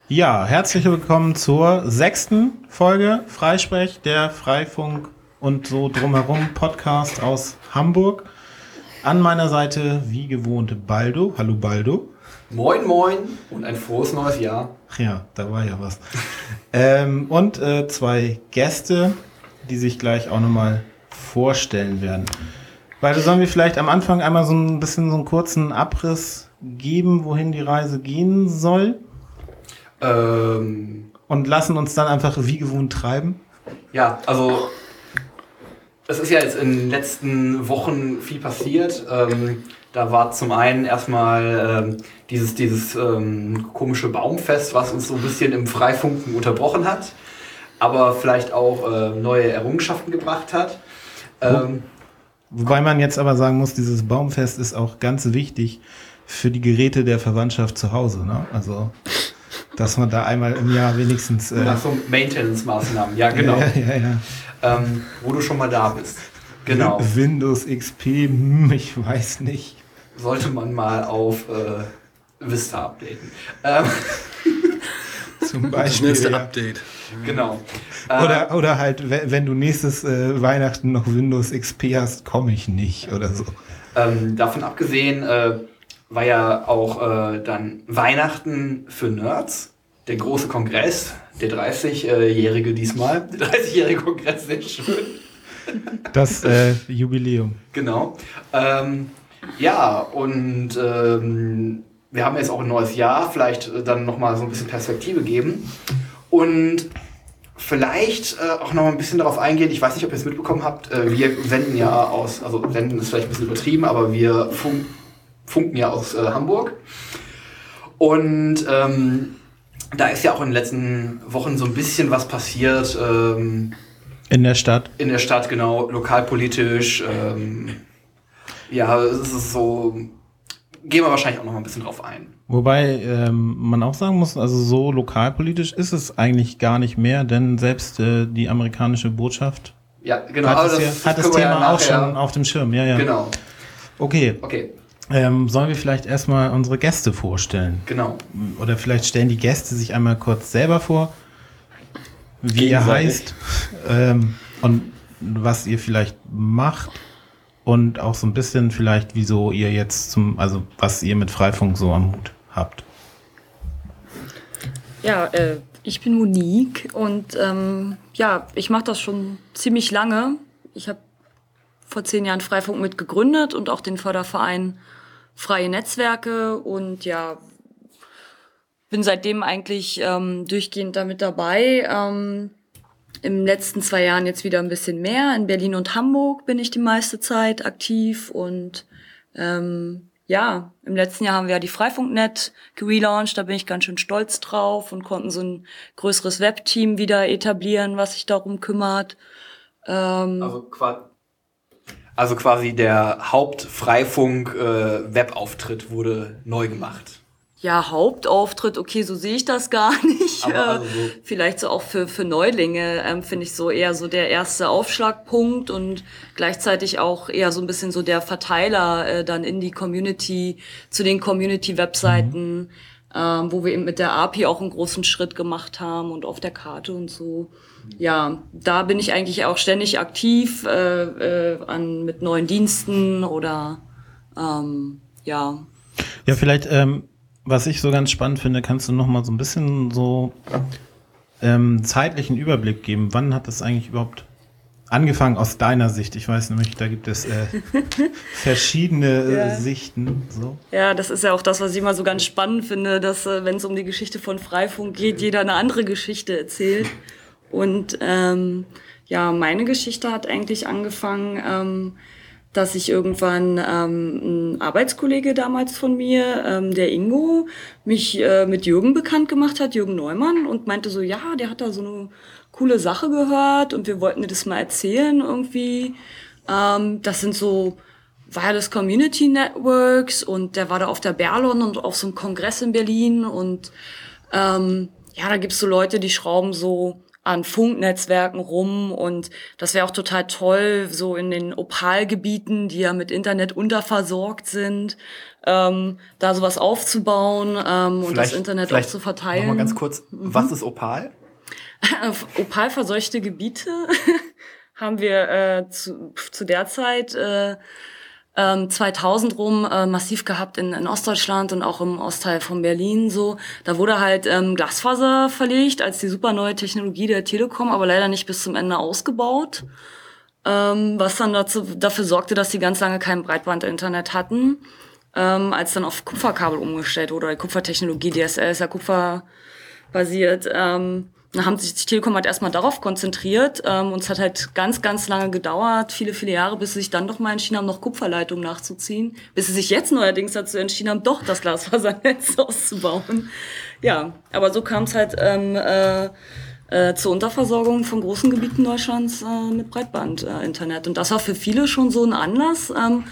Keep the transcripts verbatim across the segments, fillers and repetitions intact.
Ja, herzlich willkommen zur sechsten Folge Freisprech, der Freifunk und so drumherum Podcast aus Hamburg. An meiner Seite, wie gewohnt, Baldo. Hallo Baldo. Moin moin und ein frohes neues Jahr. Ach ja, da war ja was. ähm, und äh, zwei Gäste, die sich gleich auch nochmal vorstellen werden. Baldo, sollen wir vielleicht am Anfang einmal so ein bisschen so einen kurzen Abriss geben, wohin die Reise gehen soll? Ähm, und lassen uns dann einfach wie gewohnt treiben? Ja, also es ist ja jetzt in den letzten Wochen viel passiert. Ähm, da war zum einen erstmal ähm, dieses, dieses ähm, komische Baumfest, was uns so ein bisschen im Freifunken unterbrochen hat, aber vielleicht auch äh, neue Errungenschaften gebracht hat. Ähm, Wobei man jetzt aber sagen muss, dieses Baumfest ist auch ganz wichtig für die Geräte der Verwandtschaft zu Hause, ne? Also dass man da einmal im Jahr wenigstens... Äh, Nach so Maintenance-Maßnahmen, ja genau. Ja, ja, ja. Ähm, wo du schon mal da bist. Genau. Windows X P, hm, ich weiß nicht. Sollte man mal auf äh, Vista updaten. Ähm, Zum Beispiel. Das schnellste ja. Update. Genau. Oder, oder halt, wenn du nächstes äh, Weihnachten noch Windows X P hast, komme ich nicht oder so. Ähm, davon abgesehen äh, war ja auch äh, dann Weihnachten für Nerds, der große Kongress, der dreißigjährige diesmal, der dreißigjährige Kongress, sehr schön. Das äh, Jubiläum. Genau. Ähm, ja, und ähm, wir haben jetzt auch ein neues Jahr, vielleicht dann nochmal so ein bisschen Perspektive geben und vielleicht äh, auch noch ein bisschen darauf eingehen, ich weiß nicht, ob ihr es mitbekommen habt, äh, wir senden ja aus, also senden ist vielleicht ein bisschen übertrieben, aber wir fun- funken ja aus äh, Hamburg. Und ähm, da ist ja auch in den letzten Wochen so ein bisschen was passiert. Ähm, in der Stadt? In der Stadt, genau, lokalpolitisch. Ähm, ja, es ist so, gehen wir wahrscheinlich auch noch mal ein bisschen drauf ein. Wobei ähm, man auch sagen muss, also so lokalpolitisch ist es eigentlich gar nicht mehr, denn selbst äh, die amerikanische Botschaft ja, genau, hat, aber das, das, ja, das hat das Thema ja auch schon auf dem Schirm. Ja, ja. Genau. Okay. Okay. Ähm, sollen wir vielleicht erstmal unsere Gäste vorstellen? Genau. Oder vielleicht stellen die Gäste sich einmal kurz selber vor, wie ihr heißt ähm, und was ihr vielleicht macht und auch so ein bisschen vielleicht, wieso ihr jetzt zum, also was ihr mit Freifunk so am Hut habt. Ja, äh, ich bin Monique und ähm, ja, ich mache das schon ziemlich lange. Ich habe vor zehn Jahren Freifunk mit gegründet und auch den Förderverein Freie Netzwerke und ja, bin seitdem eigentlich ähm, durchgehend damit dabei. Ähm, Im letzten zwei Jahren jetzt wieder ein bisschen mehr. In Berlin und Hamburg bin ich die meiste Zeit aktiv und ähm, ja, im letzten Jahr haben wir ja die Freifunk.net gelauncht, da bin ich ganz schön stolz drauf und konnten so ein größeres Webteam wieder etablieren, was sich darum kümmert. Ähm, also, qua- also quasi der Haupt-Freifunk-Webauftritt äh, wurde neu gemacht. Ja, Hauptauftritt, okay, so sehe ich das gar nicht. Aber also so Vielleicht so auch für für Neulinge ähm, finde ich so eher so der erste Aufschlagpunkt und gleichzeitig auch eher so ein bisschen so der Verteiler äh, dann in die Community, zu den Community-Webseiten, mhm. ähm, wo wir eben mit der A P I auch einen großen Schritt gemacht haben und auf der Karte und so. Ja, da bin ich eigentlich auch ständig aktiv äh, äh, an mit neuen Diensten oder ähm, ja. Ja, vielleicht ähm was ich so ganz spannend finde, kannst du noch mal so ein bisschen so ähm, zeitlichen Überblick geben. Wann hat das eigentlich überhaupt angefangen aus deiner Sicht? Ich weiß nämlich, da gibt es äh, verschiedene äh, ja. Sichten. So. Ja, das ist ja auch das, was ich immer so ganz spannend finde, dass äh, wenn es um die Geschichte von Freifunk geht, jeder eine andere Geschichte erzählt. Und ähm, ja, meine Geschichte hat eigentlich angefangen, ähm, dass ich irgendwann ähm, ein Arbeitskollege damals von mir, ähm, der Ingo, mich äh, mit Jürgen bekannt gemacht hat, Jürgen Neumann, und meinte so, ja, der hat da so eine coole Sache gehört und wir wollten dir das mal erzählen irgendwie. Ähm, das sind so Wireless Community Networks und der war da auf der Berlon und auf so einem Kongress in Berlin und ähm, ja, da gibt's so Leute, die schrauben so an Funknetzwerken rum und das wäre auch total toll, so in den Opalgebieten, die ja mit Internet unterversorgt sind, ähm, da sowas aufzubauen ähm, und das Internet auch zu verteilen. Nochmal ganz kurz, mhm. was ist Opal? Opalverseuchte Gebiete haben wir äh, zu, zu der Zeit äh, ähm, zweitausend rum äh, massiv gehabt in, in Ostdeutschland und auch im Ostteil von Berlin. So, da wurde halt ähm, Glasfaser verlegt als die super neue Technologie der Telekom, aber leider nicht bis zum Ende ausgebaut, ähm, was dann dazu, dafür sorgte, dass die ganz lange kein Breitbandinternet hatten, ähm, als dann auf Kupferkabel umgestellt wurde, oder Kupfertechnologie, D S L ist ja kupferbasiert. Ähm, Da haben sich die Telekom halt erstmal darauf konzentriert ähm, und es hat halt ganz, ganz lange gedauert, viele, viele Jahre, bis sie sich dann doch mal entschieden haben, noch Kupferleitungen nachzuziehen, bis sie sich jetzt neuerdings dazu entschieden haben, doch das Glasfasernetz auszubauen. Ja, aber so kam es halt ähm, äh, äh, zur Unterversorgung von großen Gebieten Deutschlands äh, mit Breitband-Internet. Und das war für viele schon so ein Anlass. Ähm,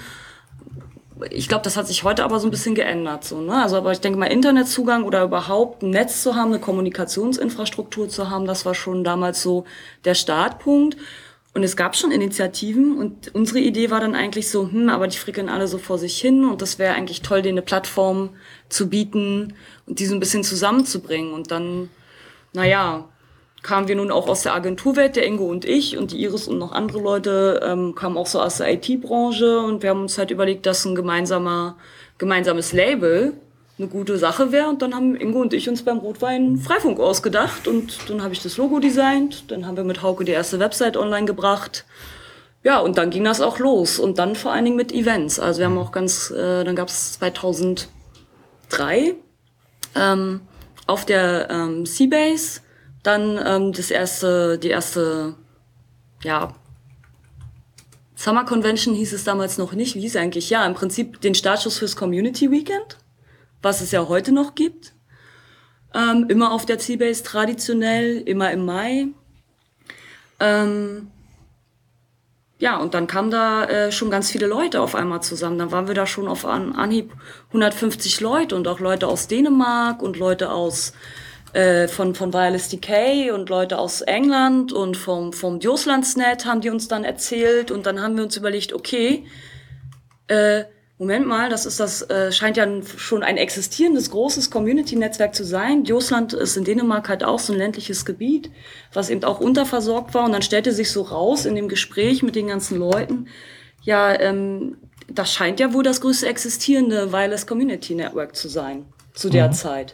Ich glaube, das hat sich heute aber so ein bisschen geändert. So, ne? Also, aber ich denke mal, Internetzugang oder überhaupt ein Netz zu haben, eine Kommunikationsinfrastruktur zu haben, das war schon damals so der Startpunkt. Und es gab schon Initiativen und unsere Idee war dann eigentlich so, hm, aber die frickeln alle so vor sich hin und das wäre eigentlich toll, denen eine Plattform zu bieten und die so ein bisschen zusammenzubringen. Und dann, naja, kamen wir nun auch aus der Agenturwelt, der Ingo und ich und die Iris und noch andere Leute ähm, kamen auch so aus der I T-Branche und wir haben uns halt überlegt, dass ein gemeinsamer gemeinsames Label eine gute Sache wäre und dann haben Ingo und ich uns beim Rotwein Freifunk ausgedacht und dann habe ich das Logo designt, dann haben wir mit Hauke die erste Website online gebracht, ja und dann ging das auch los und dann vor allen Dingen mit Events, also wir haben auch ganz, äh, dann gab es zweitausenddrei ähm, auf der ähm, Seabase dann ähm, das erste, die erste, ja, Summer Convention hieß es damals noch nicht. Wie hieß es eigentlich? Ja, im Prinzip den Startschuss fürs Community Weekend, was es ja heute noch gibt. Ähm, immer auf der Seabase traditionell, immer im Mai. Ähm, ja, und dann kamen da äh, schon ganz viele Leute auf einmal zusammen. Dann waren wir da schon auf An- Anhieb hundertfünfzig Leute und auch Leute aus Dänemark und Leute aus von, von Wireless Decay und Leute aus England und vom, vom Dioslandsnet haben die uns dann erzählt und dann haben wir uns überlegt, okay, äh, Moment mal, das ist das, äh, scheint ja schon ein existierendes großes Community-Netzwerk zu sein. Diosland ist in Dänemark halt auch so ein ländliches Gebiet, was eben auch unterversorgt war und dann stellte sich so raus in dem Gespräch mit den ganzen Leuten, ja, ähm, das scheint ja wohl das größte existierende Wireless Community Network zu sein, zu der mhm. Zeit.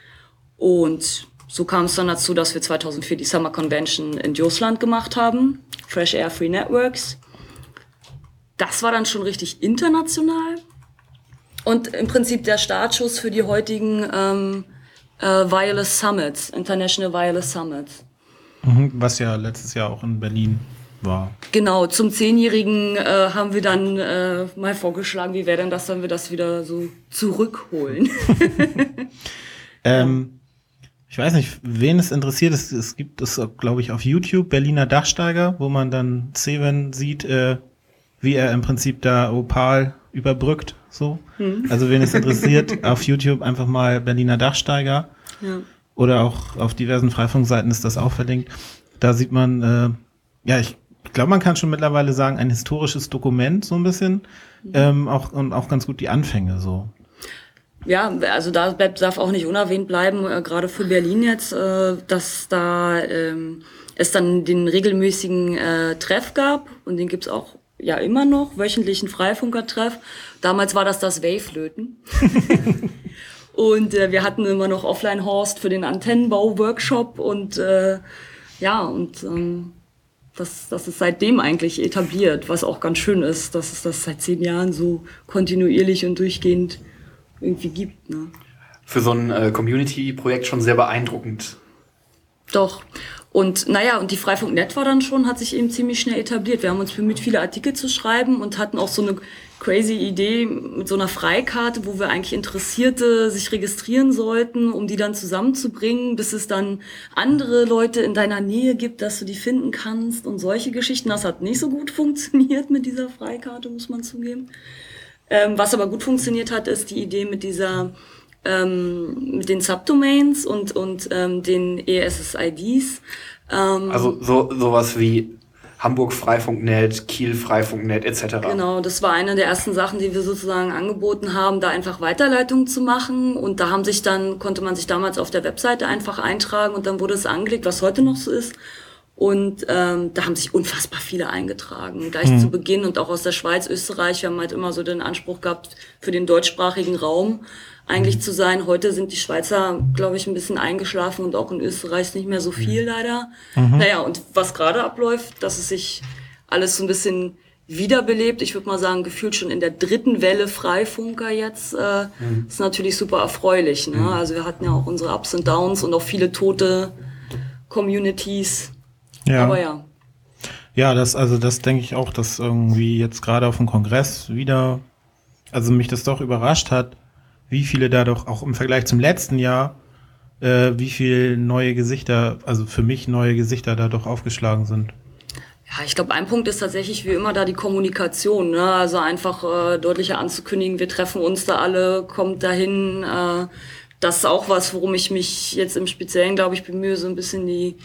Und so kam es dann dazu, dass wir zweitausendvier die Summer Convention in Diosland gemacht haben, Fresh Air Free Networks. Das war dann schon richtig international und im Prinzip der Startschuss für die heutigen ähm, äh, Wireless Summits, International Wireless Summits. Mhm, was ja letztes Jahr auch in Berlin war. Genau, zum Zehnjährigen äh, haben wir dann äh, mal vorgeschlagen, wie wäre denn das, wenn wir das wieder so zurückholen. ähm, Ich weiß nicht, wen es interessiert. Es, es gibt es, glaube ich, auf YouTube, Berliner Dachsteiger, wo man dann Seven sieht, äh, wie er im Prinzip da Opal überbrückt. So. Hm. Also wen es interessiert, auf YouTube einfach mal Berliner Dachsteiger. Ja. Oder auch auf diversen Freifunkseiten ist das auch verlinkt. Da sieht man, äh, ja, ich glaube, man kann schon mittlerweile sagen, ein historisches Dokument so ein bisschen. Mhm. Ähm, auch, und auch ganz gut die Anfänge so. Ja, also da darf auch nicht unerwähnt bleiben, äh, gerade für Berlin jetzt, äh, dass da ähm, es dann den regelmäßigen äh, Treff gab und den gibt's auch ja immer noch, wöchentlichen Freifunker-Treff. Damals war das das Wave-Löten. Und äh, wir hatten immer noch Offline-Horst für den Antennenbau-Workshop und äh, ja, und ähm, das, das ist seitdem eigentlich etabliert, was auch ganz schön ist, dass es das seit zehn Jahren so kontinuierlich und durchgehend irgendwie gibt. Ne? Für so ein äh, Community-Projekt schon sehr beeindruckend. Doch. Und naja, und die Freifunk.net war dann schon, hat sich eben ziemlich schnell etabliert. Wir haben uns bemüht, viele Artikel zu schreiben und hatten auch so eine crazy Idee mit so einer Freikarte, wo wir eigentlich Interessierte sich registrieren sollten, um die dann zusammenzubringen, bis es dann andere Leute in deiner Nähe gibt, dass du die finden kannst und solche Geschichten. Das hat nicht so gut funktioniert mit dieser Freikarte, muss man zugeben. Ähm, was aber gut funktioniert hat, ist die Idee mit dieser ähm, mit den Subdomains und, und ähm, den E S S I Ds. Ähm, also so sowas wie Hamburg-Freifunk Punkt net, Kiel-Freifunk Punkt net et cetera. Genau, das war eine der ersten Sachen, die wir sozusagen angeboten haben, da einfach Weiterleitungen zu machen. Und da haben sich dann, konnte man sich damals auf der Webseite einfach eintragen und dann wurde es angelegt, was heute noch so ist. Und ähm, da haben sich unfassbar viele eingetragen, gleich mhm. zu Beginn und auch aus der Schweiz, Österreich. Wir haben halt immer so den Anspruch gehabt, für den deutschsprachigen Raum eigentlich mhm. zu sein. Heute sind die Schweizer, glaube ich, ein bisschen eingeschlafen und auch in Österreich nicht mehr so viel leider. Mhm. Naja, und was gerade abläuft, dass es sich alles so ein bisschen wiederbelebt. Ich würde mal sagen, gefühlt schon in der dritten Welle Freifunker jetzt, äh, mhm. ist natürlich super erfreulich. Ne? Mhm. Also wir hatten ja auch unsere Ups und Downs und auch viele tote Communities. Ja. Aber ja. Ja, das, also das denke ich auch, dass irgendwie jetzt gerade auf dem Kongress wieder, also mich das doch überrascht hat, wie viele da doch auch im Vergleich zum letzten Jahr, äh, wie viele neue Gesichter, also für mich neue Gesichter da doch aufgeschlagen sind. Ja, ich glaube, ein Punkt ist tatsächlich wie immer da die Kommunikation, ne? Also einfach äh, deutlicher anzukündigen, wir treffen uns da alle, kommt dahin. Äh, das ist auch was, worum ich mich jetzt im Speziellen, glaube ich, bemühe, so ein bisschen die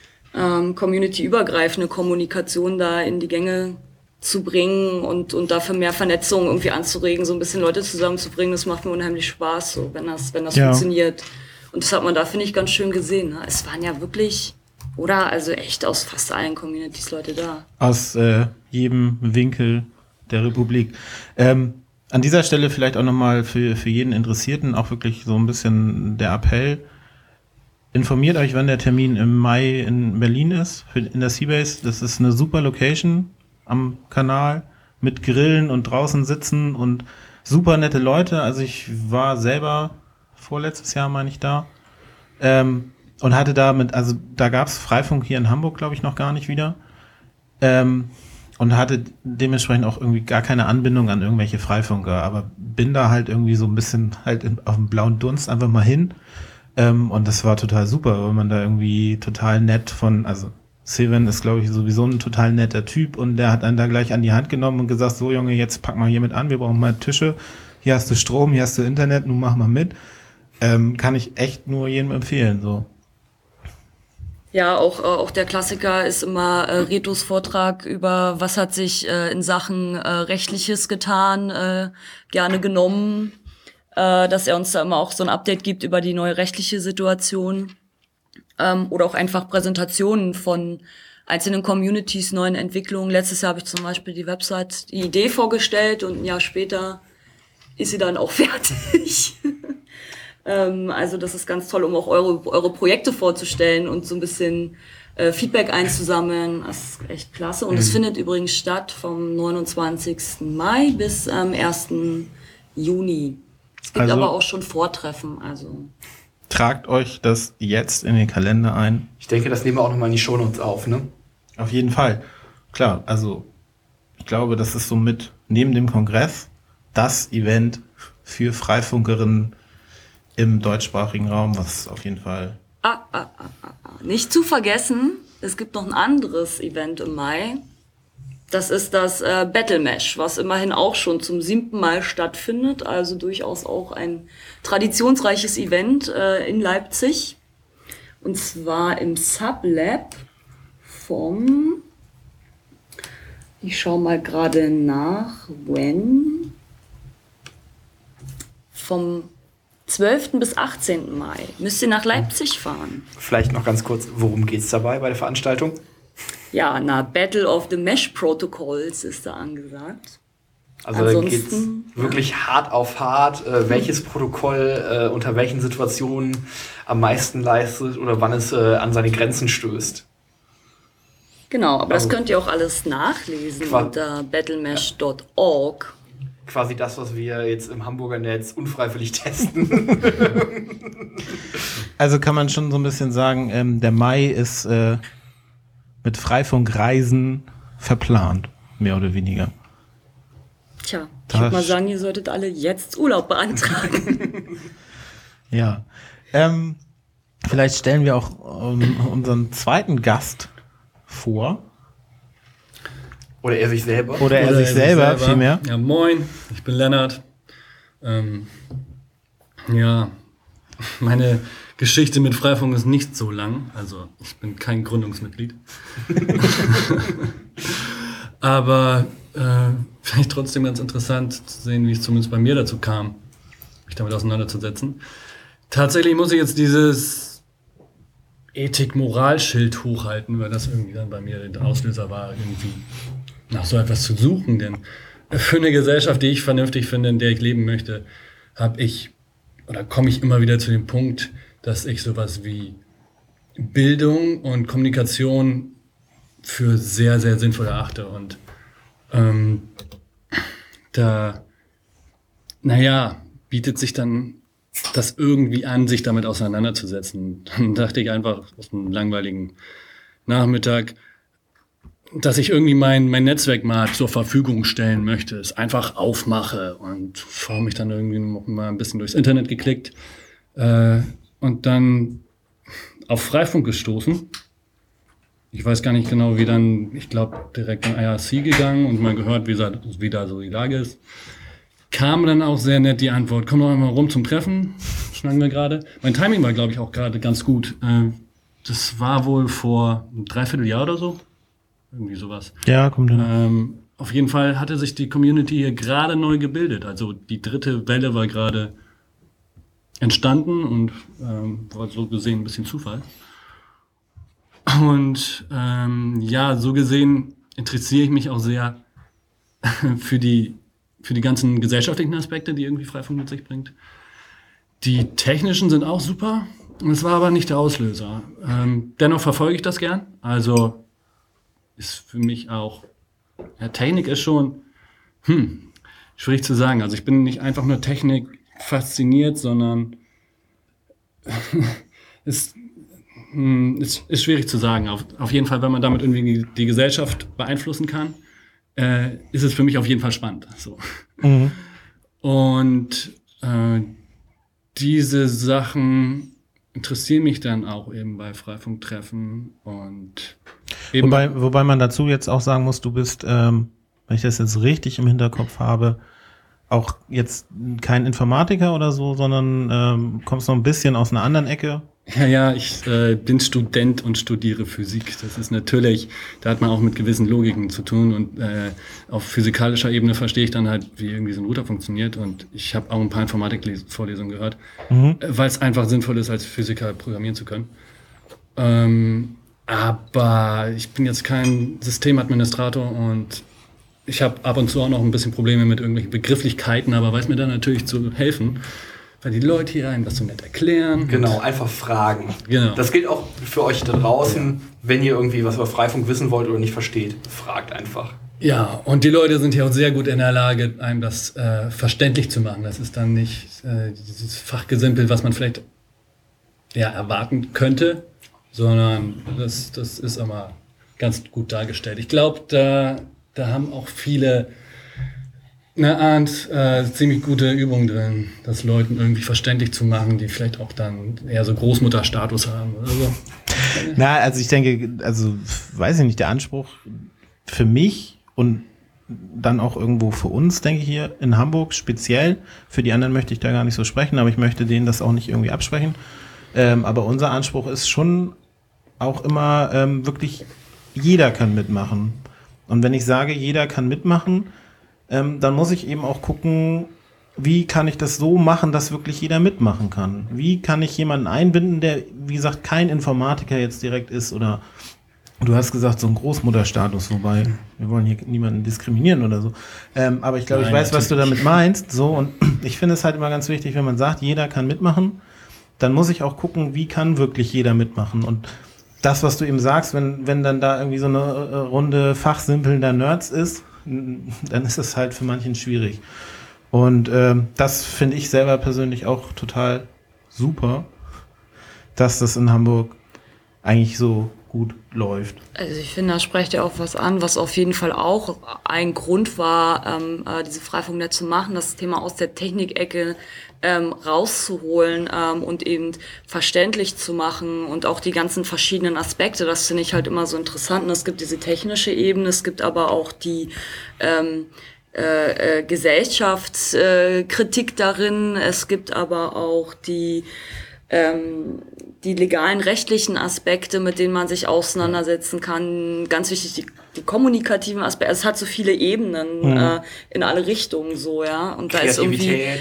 ähm, community-übergreifende Kommunikation da in die Gänge zu bringen und, und dafür mehr Vernetzung irgendwie anzuregen, so ein bisschen Leute zusammenzubringen. Das macht mir unheimlich Spaß, so, wenn das, wenn das ja. funktioniert. Und das hat man da, finde ich, ganz schön gesehen. Ne? Es waren ja wirklich, oder? Also echt aus fast allen Communities Leute da. Aus äh, jedem Winkel der Republik. Ähm, an dieser Stelle vielleicht auch nochmal für, für jeden Interessierten auch wirklich so ein bisschen der Appell. Informiert euch, wann der Termin im Mai in Berlin ist, für, in der Seabase. Das ist eine super Location am Kanal mit Grillen und draußen sitzen und super nette Leute. Also ich war selber vorletztes Jahr, meine ich, da ähm, und hatte da mit, also da gab es Freifunk hier in Hamburg, glaube ich, noch gar nicht wieder ähm, und hatte dementsprechend auch irgendwie gar keine Anbindung an irgendwelche Freifunker, aber bin da halt irgendwie so ein bisschen halt in, auf dem blauen Dunst einfach mal hin ähm, und das war total super, weil man da irgendwie total nett von, also Seven ist, glaube ich, sowieso ein total netter Typ und der hat einen da gleich an die Hand genommen und gesagt, so Junge, jetzt pack mal hier mit an, wir brauchen mal Tische, hier hast du Strom, hier hast du Internet, nun mach mal mit. Ähm, kann ich echt nur jedem empfehlen, so. Ja, auch, äh, auch der Klassiker ist immer äh, Retos Vortrag über, was hat sich äh, in Sachen äh, Rechtliches getan, äh, gerne genommen, äh, dass er uns da immer auch so ein Update gibt über die neue rechtliche Situation. Ähm, oder auch einfach Präsentationen von einzelnen Communities, neuen Entwicklungen. Letztes Jahr habe ich zum Beispiel die Website, die Idee vorgestellt und ein Jahr später ist sie dann auch fertig. ähm, also das ist ganz toll, um auch eure, eure Projekte vorzustellen und so ein bisschen äh, Feedback einzusammeln. Das ist echt klasse. Und es mhm. findet übrigens statt vom neunundzwanzigsten Mai bis am ersten Juni. Es gibt also aber auch schon Vortreffen, also... Tragt euch das jetzt in den Kalender ein. Ich denke, das nehmen wir auch nochmal in die Shownotes auf, ne? Auf jeden Fall. Klar, also ich glaube, das ist somit neben dem Kongress das Event für Freifunkerinnen im deutschsprachigen Raum, was auf jeden Fall... Ah, ah, ah, ah, ah. Nicht zu vergessen, es gibt noch ein anderes Event im Mai. Das ist das äh, Battle Mesh, was immerhin auch schon zum siebten Mal stattfindet. Also durchaus auch ein traditionsreiches Event äh, in Leipzig. Und zwar im Sublab vom, ich schaue mal gerade nach, when, vom zwölften bis achtzehnten Mai. Müsst ihr nach Leipzig fahren. Vielleicht noch ganz kurz, worum geht's dabei bei der Veranstaltung? Ja, na, Battle of the Mesh Protocols ist da angesagt. Also da geht's wirklich ja. hart auf hart, äh, welches Protokoll äh, unter welchen Situationen am meisten leistet oder wann es äh, an seine Grenzen stößt. Genau, aber also, das könnt ihr auch alles nachlesen unter battlemesh punkt org. Quasi das, was wir jetzt im Hamburger Netz unfreiwillig testen. Also kann man schon so ein bisschen sagen, ähm, der Mai ist... Äh mit Freifunkreisen verplant, mehr oder weniger. Tja, ich würde mal sagen, ihr solltet alle jetzt Urlaub beantragen. Ja, ähm, vielleicht stellen wir auch um, unseren zweiten Gast vor. Oder er sich selber. Oder er, Oder sich, er selber, sich selber, vielmehr. Ja, moin, ich bin Lennart. Ähm, Ja, meine Geschichte mit Freifunk ist nicht so lang. Also ich bin kein Gründungsmitglied. Aber äh, vielleicht trotzdem ganz interessant zu sehen, wie es zumindest bei mir dazu kam, mich damit auseinanderzusetzen. Tatsächlich muss ich jetzt dieses Ethik-Moral-Schild hochhalten, weil das irgendwie dann bei mir der Auslöser war, irgendwie nach so etwas zu suchen. Denn für eine Gesellschaft, die ich vernünftig finde, in der ich leben möchte, habe ich oder komme ich immer wieder zu dem Punkt, dass ich sowas wie Bildung und Kommunikation für sehr, sehr sinnvoll erachte. Und ähm, da, naja, bietet sich dann das irgendwie an, sich damit auseinanderzusetzen. Dann dachte ich einfach aus einem langweiligen Nachmittag, dass ich irgendwie mein, mein Netzwerk mal zur Verfügung stellen möchte, es einfach aufmache und habe mich dann irgendwie noch mal ein bisschen durchs Internet geklickt äh, und dann auf Freifunk gestoßen. Ich weiß gar nicht genau, wie dann, ich glaube, direkt in I R C gegangen und mal gehört, wie, wie da so die Lage ist. Kam dann auch sehr nett die Antwort, komm doch einmal rum zum Treffen, schnacken wir gerade. Mein Timing war, glaube ich, auch gerade ganz gut. Äh, das war wohl vor einem Dreivierteljahr oder so. Irgendwie sowas. Ja, kommt hin. Ähm, auf jeden Fall hatte sich die Community hier gerade neu gebildet. Also die dritte Welle war gerade entstanden und ähm, war so gesehen ein bisschen Zufall. Und ähm, ja, so gesehen interessiere ich mich auch sehr für die, für die ganzen gesellschaftlichen Aspekte, die irgendwie Freifunk mit sich bringt. Die technischen sind auch super. Das war aber nicht der Auslöser. Ähm, dennoch verfolge ich das gern. Also ist für mich auch, ja, Technik ist schon, hm, schwierig zu sagen. Also ich bin nicht einfach nur Technik fasziniert, sondern ist, hm, ist, ist schwierig zu sagen. Auf, auf jeden Fall, wenn man damit irgendwie die, die Gesellschaft beeinflussen kann, äh, ist es für mich auf jeden Fall spannend. So. Mhm. Und äh, diese Sachen interessieren mich dann auch eben bei Freifunktreffen und eben Wobei, wobei man dazu jetzt auch sagen muss, du bist, ähm, wenn ich das jetzt richtig im Hinterkopf habe, auch jetzt kein Informatiker oder so, sondern ähm, kommst noch ein bisschen aus einer anderen Ecke. Ja, ja, ich äh, bin Student und studiere Physik. Das ist natürlich, da hat man auch mit gewissen Logiken zu tun und äh, auf physikalischer Ebene verstehe ich dann halt, wie irgendwie so ein Router funktioniert und ich habe auch ein paar Informatik-Vorlesungen gehört, mhm. weil es einfach sinnvoll ist, als Physiker programmieren zu können. Ähm, aber ich bin jetzt kein Systemadministrator und ich habe ab und zu auch noch ein bisschen Probleme mit irgendwelchen Begrifflichkeiten, aber weiß mir dann natürlich zu helfen. Weil die Leute hier einem das so nett erklären. Genau, einfach fragen. Genau. Das gilt auch für euch da draußen, ja. Wenn ihr irgendwie was über Freifunk wissen wollt oder nicht versteht, fragt einfach. Ja, und die Leute sind hier auch sehr gut in der Lage, einem das äh, verständlich zu machen. Das ist dann nicht äh, dieses Fachgesimpel, was man vielleicht ja, erwarten könnte, sondern das, das ist immer ganz gut dargestellt. Ich glaube, da, da haben auch viele eine Art äh, ziemlich gute Übung drin, das Leuten irgendwie verständlich zu machen, die vielleicht auch dann eher so Großmutterstatus haben oder so. Na, also ich denke, also weiß ich nicht, der Anspruch für mich und dann auch irgendwo für uns, denke ich, hier in Hamburg speziell, für die anderen möchte ich da gar nicht so sprechen, aber ich möchte denen das auch nicht irgendwie absprechen. Ähm, aber unser Anspruch ist schon auch immer ähm, wirklich, jeder kann mitmachen. Und wenn ich sage, jeder kann mitmachen, Ähm, dann muss ich eben auch gucken, wie kann ich das so machen, dass wirklich jeder mitmachen kann. Wie kann ich jemanden einbinden, der, wie gesagt, kein Informatiker jetzt direkt ist oder du hast gesagt, so ein Großmutterstatus, wobei wir wollen hier niemanden diskriminieren oder so. Ähm, aber ich glaube, ich weiß, was du damit meinst. So, und ich finde es halt immer ganz wichtig, wenn man sagt, jeder kann mitmachen, dann muss ich auch gucken, wie kann wirklich jeder mitmachen. Und das, was du eben sagst, wenn, wenn dann da irgendwie so eine äh, Runde fachsimpelnder Nerds ist, dann ist es halt für manchen schwierig. Und ähm, das finde ich selber persönlich auch total super, dass das in Hamburg eigentlich so gut läuft. Also ich finde, da sprecht ihr auch was an, was auf jeden Fall auch ein Grund war, ähm, äh, diese Freifunknetz zu machen, das Thema aus der Technikecke ähm, rauszuholen ähm, und eben verständlich zu machen und auch die ganzen verschiedenen Aspekte, das finde ich halt immer so interessant. Und es gibt diese technische Ebene, es gibt aber auch die ähm, äh, äh, Gesellschaftskritik äh, darin. Es gibt aber auch die ähm, die legalen, rechtlichen Aspekte, mit denen man sich auseinandersetzen kann. Ganz wichtig, die, die kommunikativen Aspekte. Es hat so viele Ebenen mhm. äh, in alle Richtungen so, ja. Und da ist irgendwie äh,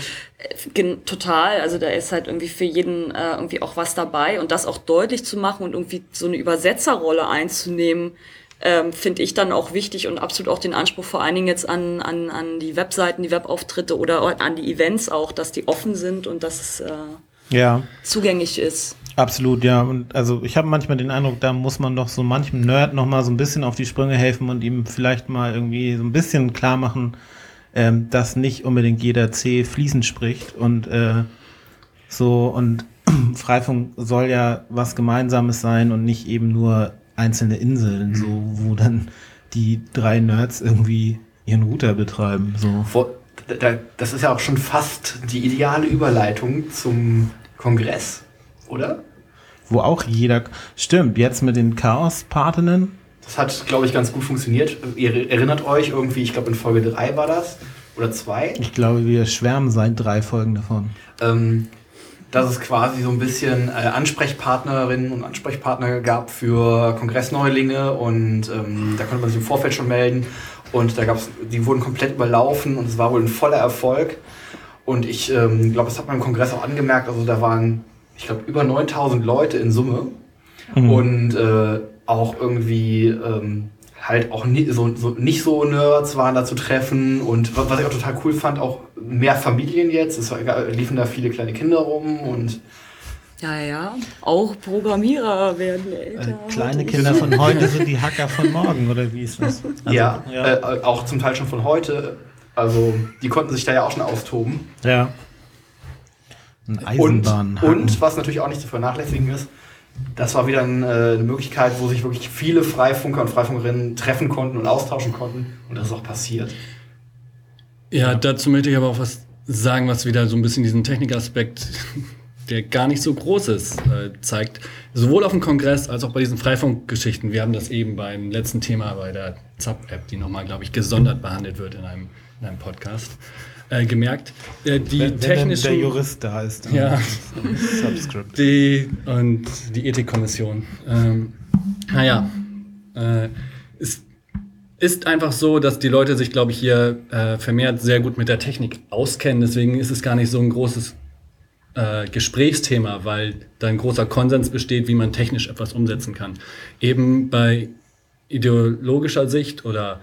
total, also da ist halt irgendwie für jeden äh, irgendwie auch was dabei. Und das auch deutlich zu machen und irgendwie so eine Übersetzerrolle einzunehmen, ähm, finde ich dann auch wichtig und absolut auch den Anspruch vor allen Dingen jetzt an, an, an die Webseiten, die Webauftritte oder an die Events auch, dass die offen sind und dass es äh, ja. zugänglich ist. Absolut, ja. Und also ich habe manchmal den Eindruck, da muss man doch so manchem Nerd noch mal so ein bisschen auf die Sprünge helfen und ihm vielleicht mal irgendwie so ein bisschen klar machen, ähm, dass nicht unbedingt jeder C fließend spricht und äh, so und Freifunk soll ja was Gemeinsames sein und nicht eben nur einzelne Inseln, so wo dann die drei Nerds irgendwie ihren Router betreiben. So. Vor, da, das ist ja auch schon fast die ideale Überleitung zum Kongress. Oder? Wo auch jeder... Stimmt, jetzt mit den Chaos-Patinnen. Das hat, glaube ich, ganz gut funktioniert. Ihr erinnert euch irgendwie, ich glaube in Folge drei war das. Oder zwei. Ich glaube, wir schwärmen seit drei Folgen davon. Ähm, dass es quasi so ein bisschen äh, Ansprechpartnerinnen und Ansprechpartner gab für Kongressneulinge. Und ähm, da konnte man sich im Vorfeld schon melden. Und da gab's, die wurden komplett überlaufen und es war wohl ein voller Erfolg. Und ich ähm, glaube, das hat man im Kongress auch angemerkt. Also da waren... ich glaube, über neuntausend Leute in Summe mhm. und äh, auch irgendwie ähm, halt auch nie, so, so, nicht so Nerds waren da zu treffen und was ich auch total cool fand, auch mehr Familien jetzt, es war, liefen da viele kleine Kinder rum und ja, ja, auch Programmierer werden älter. Äh, kleine Kinder von heute sind die Hacker von morgen, oder wie ist das? Also, ja, ja. Äh, auch zum Teil schon von heute, also die konnten sich da ja auch schon austoben. Ja. Und, und was natürlich auch nicht zu vernachlässigen ist, das war wieder ein, äh, eine Möglichkeit, wo sich wirklich viele Freifunker und Freifunkerinnen treffen konnten und austauschen konnten. Und das ist auch passiert. Ja, dazu möchte ich aber auch was sagen, was wieder so ein bisschen diesen Technikaspekt, der gar nicht so groß ist, äh, zeigt. Sowohl auf dem Kongress als auch bei diesen Freifunkgeschichten. Wir haben das eben beim letzten Thema bei der Zap-App, die nochmal, glaube ich, gesondert behandelt wird in einem, in einem Podcast. Äh, gemerkt, äh, die wenn, technischen... Wenn der Jurist da ist. Ja, Subscript. Die, und die Ethikkommission. Ähm, naja, äh, es ist einfach so, dass die Leute sich, glaube ich, hier äh, vermehrt sehr gut mit der Technik auskennen. Deswegen ist es gar nicht so ein großes äh, Gesprächsthema, weil da ein großer Konsens besteht, wie man technisch etwas umsetzen kann. Eben bei ideologischer Sicht oder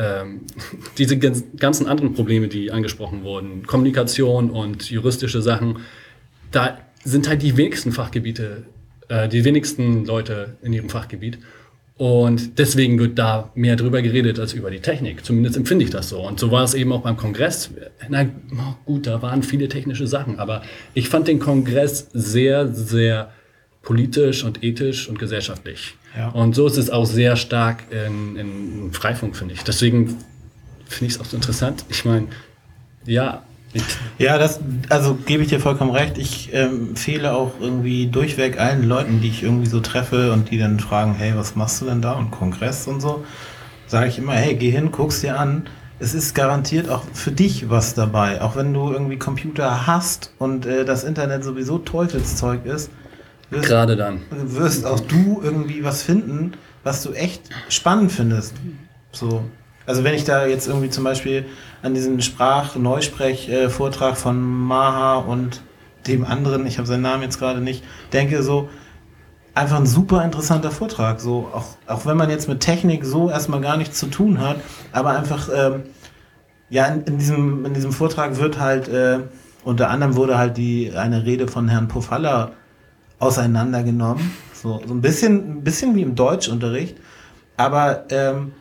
diese ganzen anderen Probleme, die angesprochen wurden, Kommunikation und juristische Sachen, da sind halt die wenigsten Fachgebiete, äh, die wenigsten Leute in ihrem Fachgebiet. Und deswegen wird da mehr drüber geredet als über die Technik. Zumindest empfinde ich das so. Und so war es eben auch beim Kongress. Na gut, da waren viele technische Sachen, aber ich fand den Kongress sehr, sehr politisch und ethisch und gesellschaftlich. Ja. Und so ist es auch sehr stark in, in Freifunk, finde ich. Deswegen finde ich es auch so interessant. Ich meine, ja. Ja, das, also gebe ich dir vollkommen recht. Ich ähm, empfehle auch irgendwie durchweg allen Leuten, die ich irgendwie so treffe und die dann fragen, hey, was machst du denn da und Kongress und so, sage ich immer, hey, geh hin, guck's dir an. Es ist garantiert auch für dich was dabei. Auch wenn du irgendwie Computer hast und äh, das Internet sowieso Teufelszeug ist, Wirst, Gerade dann. Wirst auch du irgendwie was finden, was du echt spannend findest. So. Also wenn ich da jetzt irgendwie zum Beispiel an diesen Sprach-Neusprech-Vortrag von Maha und dem anderen, ich habe seinen Namen jetzt gerade nicht, denke so, einfach ein super interessanter Vortrag. So, auch, auch wenn man jetzt mit Technik so erstmal gar nichts zu tun hat, aber einfach, ähm, ja, in, in, diesem, in diesem Vortrag wird halt, äh, unter anderem wurde halt die eine Rede von Herrn Pofalla auseinandergenommen, so, so ein bisschen, ein bisschen wie im Deutschunterricht, aber ähm,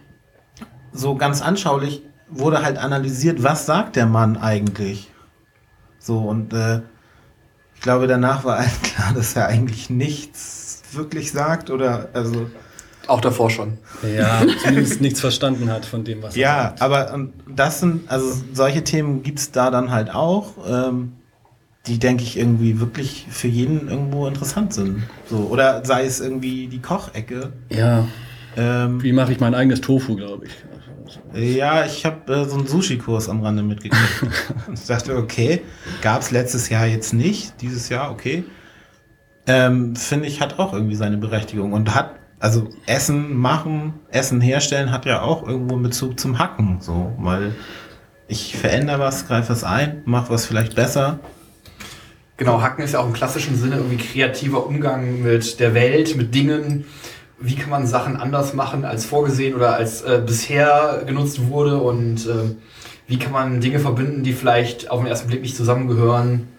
so ganz anschaulich wurde halt analysiert, was sagt der Mann eigentlich? So, und äh, ich glaube, danach war allen klar, dass er eigentlich nichts wirklich sagt, oder, also... Auch davor schon. Ja, zumindest nichts verstanden hat von dem, was er ja, sagt. Ja, aber und das sind, also solche Themen gibt's da dann halt auch, ähm, die, denke ich, irgendwie wirklich für jeden irgendwo interessant sind. So, oder sei es irgendwie die Kochecke. Ja. Ähm, Wie mache ich mein eigenes Tofu, glaube ich. Ja, ich habe äh, so einen Sushi-Kurs am Rande mitgekriegt. Und ich dachte, okay, gab es letztes Jahr jetzt nicht, dieses Jahr, okay. Ähm, finde ich, hat auch irgendwie seine Berechtigung. Und hat, also Essen machen, Essen herstellen, hat ja auch irgendwo einen Bezug zum Hacken. So, weil ich verändere was, greife was ein, mache was vielleicht besser. Genau, Hacken ist ja auch im klassischen Sinne irgendwie kreativer Umgang mit der Welt, mit Dingen. Wie kann man Sachen anders machen als vorgesehen oder als äh, bisher genutzt wurde und äh, wie kann man Dinge verbinden, die vielleicht auf den ersten Blick nicht zusammengehören.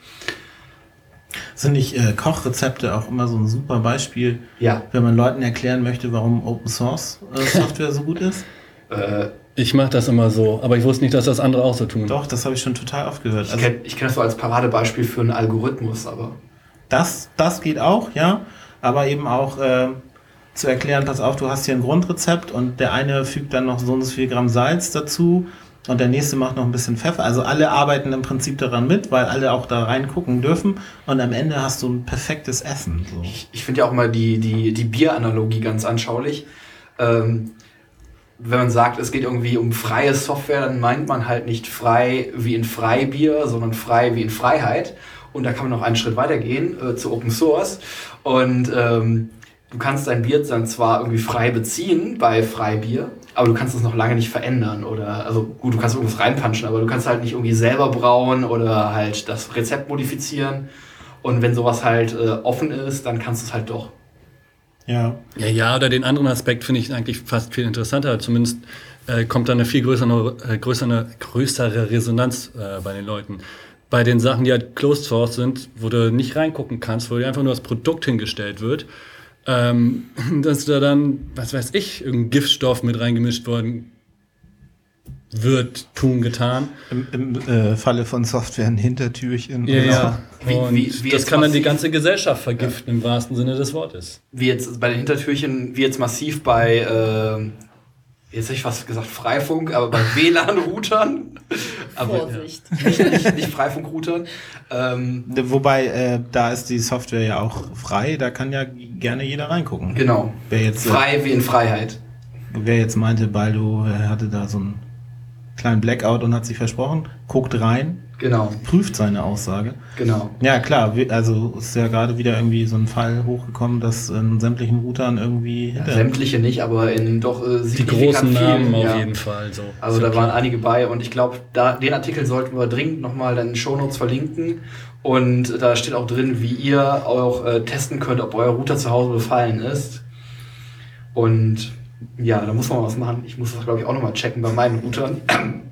Sind nicht äh, Kochrezepte auch immer so ein super Beispiel, ja. wenn man Leuten erklären möchte, warum Open Source äh, Software so gut ist? Äh, ich mache das immer so, aber ich wusste nicht, dass das andere auch so tun. Doch, das habe ich schon total oft gehört. Ich also, kenne kenn das so als Paradebeispiel für einen Algorithmus, aber... Das, das geht auch, ja, aber eben auch... Äh, zu erklären, pass auf, du hast hier ein Grundrezept und der eine fügt dann noch so und so viel Gramm Salz dazu und der nächste macht noch ein bisschen Pfeffer. Also alle arbeiten im Prinzip daran mit, weil alle auch da reingucken dürfen und am Ende hast du ein perfektes Essen. So. Ich, ich finde ja auch mal die, die, die Bieranalogie ganz anschaulich. Ähm, wenn man sagt, es geht irgendwie um freie Software, dann meint man halt nicht frei wie in Freibier, sondern frei wie in Freiheit. Und da kann man noch einen Schritt weiter gehen äh, zu Open Source. Und ähm, du kannst dein Bier dann zwar irgendwie frei beziehen bei Freibier, aber du kannst es noch lange nicht verändern oder, also gut, du kannst irgendwas reinpanschen, aber du kannst halt nicht irgendwie selber brauen oder halt das Rezept modifizieren. Und wenn sowas halt äh, offen ist, dann kannst du es halt doch. Ja. Ja, ja, oder den anderen Aspekt finde ich eigentlich fast viel interessanter. Zumindest äh, kommt da eine viel größere, äh, größere, größere Resonanz äh, bei den Leuten. Bei den Sachen, die halt closed source sind, wo du nicht reingucken kannst, wo dir einfach nur das Produkt hingestellt wird, Ähm, dass da dann, was weiß ich, irgendein Giftstoff mit reingemischt worden wird, tun, getan. Im, im äh, Falle von Software ein Hintertürchen. Ja, ja. Wie- Und wie- wie das jetzt kann dann die massiv- ganze Gesellschaft vergiften, im wahrsten Sinne des Wortes. Wie jetzt bei den Hintertürchen, wie jetzt massiv bei, äh, jetzt hätte ich fast gesagt Freifunk, aber bei W L A N-Routern. Aber Vorsicht. nicht, nicht, nicht Freifunk-Routern. Ähm, Wobei, äh, da ist die Software ja auch frei, da kann ja gerne jeder reingucken. genau. Wer jetzt, äh, Frei wie in Freiheit. wer jetzt meinte, Baldo äh, hatte da so einen kleinen Blackout und hat sich versprochen, guckt rein, Genau, prüft seine Aussage. genau. Ja, klar, wir- also ist ja gerade wieder irgendwie so ein Fall hochgekommen, dass in sämtlichen Routern irgendwie hinter... Sämtliche nicht, aber in doch äh, Die signifikant großen Namen vielen, auf ja. jeden Fall. So. Also Ist ja da waren klar. einige bei und ich glaube, da den Artikel sollten wir dringend nochmal in den Shownotes verlinken und da steht auch drin, wie ihr auch äh, testen könnt, ob euer Router zu Hause befallen ist. Und ja, da muss man was machen. Ich muss das, glaube ich, auch nochmal checken bei meinen Routern.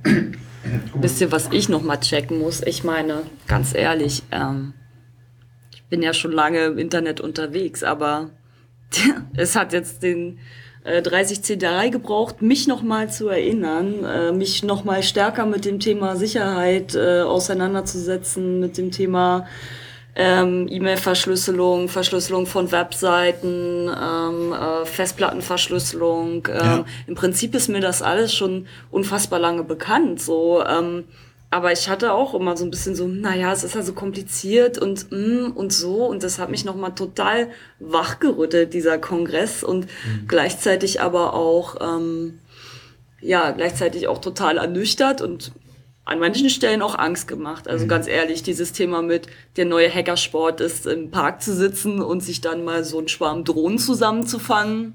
Wisst ihr, was ich noch mal checken muss? Ich meine, ganz ehrlich, ähm, ich bin ja schon lange im Internet unterwegs, aber es hat jetzt den äh, dreißig C drei gebraucht, mich noch mal zu erinnern, äh, mich noch mal stärker mit dem Thema Sicherheit äh, auseinanderzusetzen, mit dem Thema ähm, E-Mail-Verschlüsselung, Verschlüsselung von Webseiten, ähm, äh, Festplattenverschlüsselung. Ähm, Ja. Im Prinzip ist mir das alles schon unfassbar lange bekannt. So, ähm, aber ich hatte auch immer so ein bisschen so, naja, es ist ja so kompliziert und mm, und so. Und das hat mich nochmal total wachgerüttelt, dieser Kongress. Und gleichzeitig aber auch, ähm, ja, gleichzeitig auch total ernüchtert und an manchen Stellen auch Angst gemacht. Also ganz ehrlich, dieses Thema mit der neue Hackersport ist, im Park zu sitzen und sich dann mal so einen Schwarm Drohnen zusammenzufangen.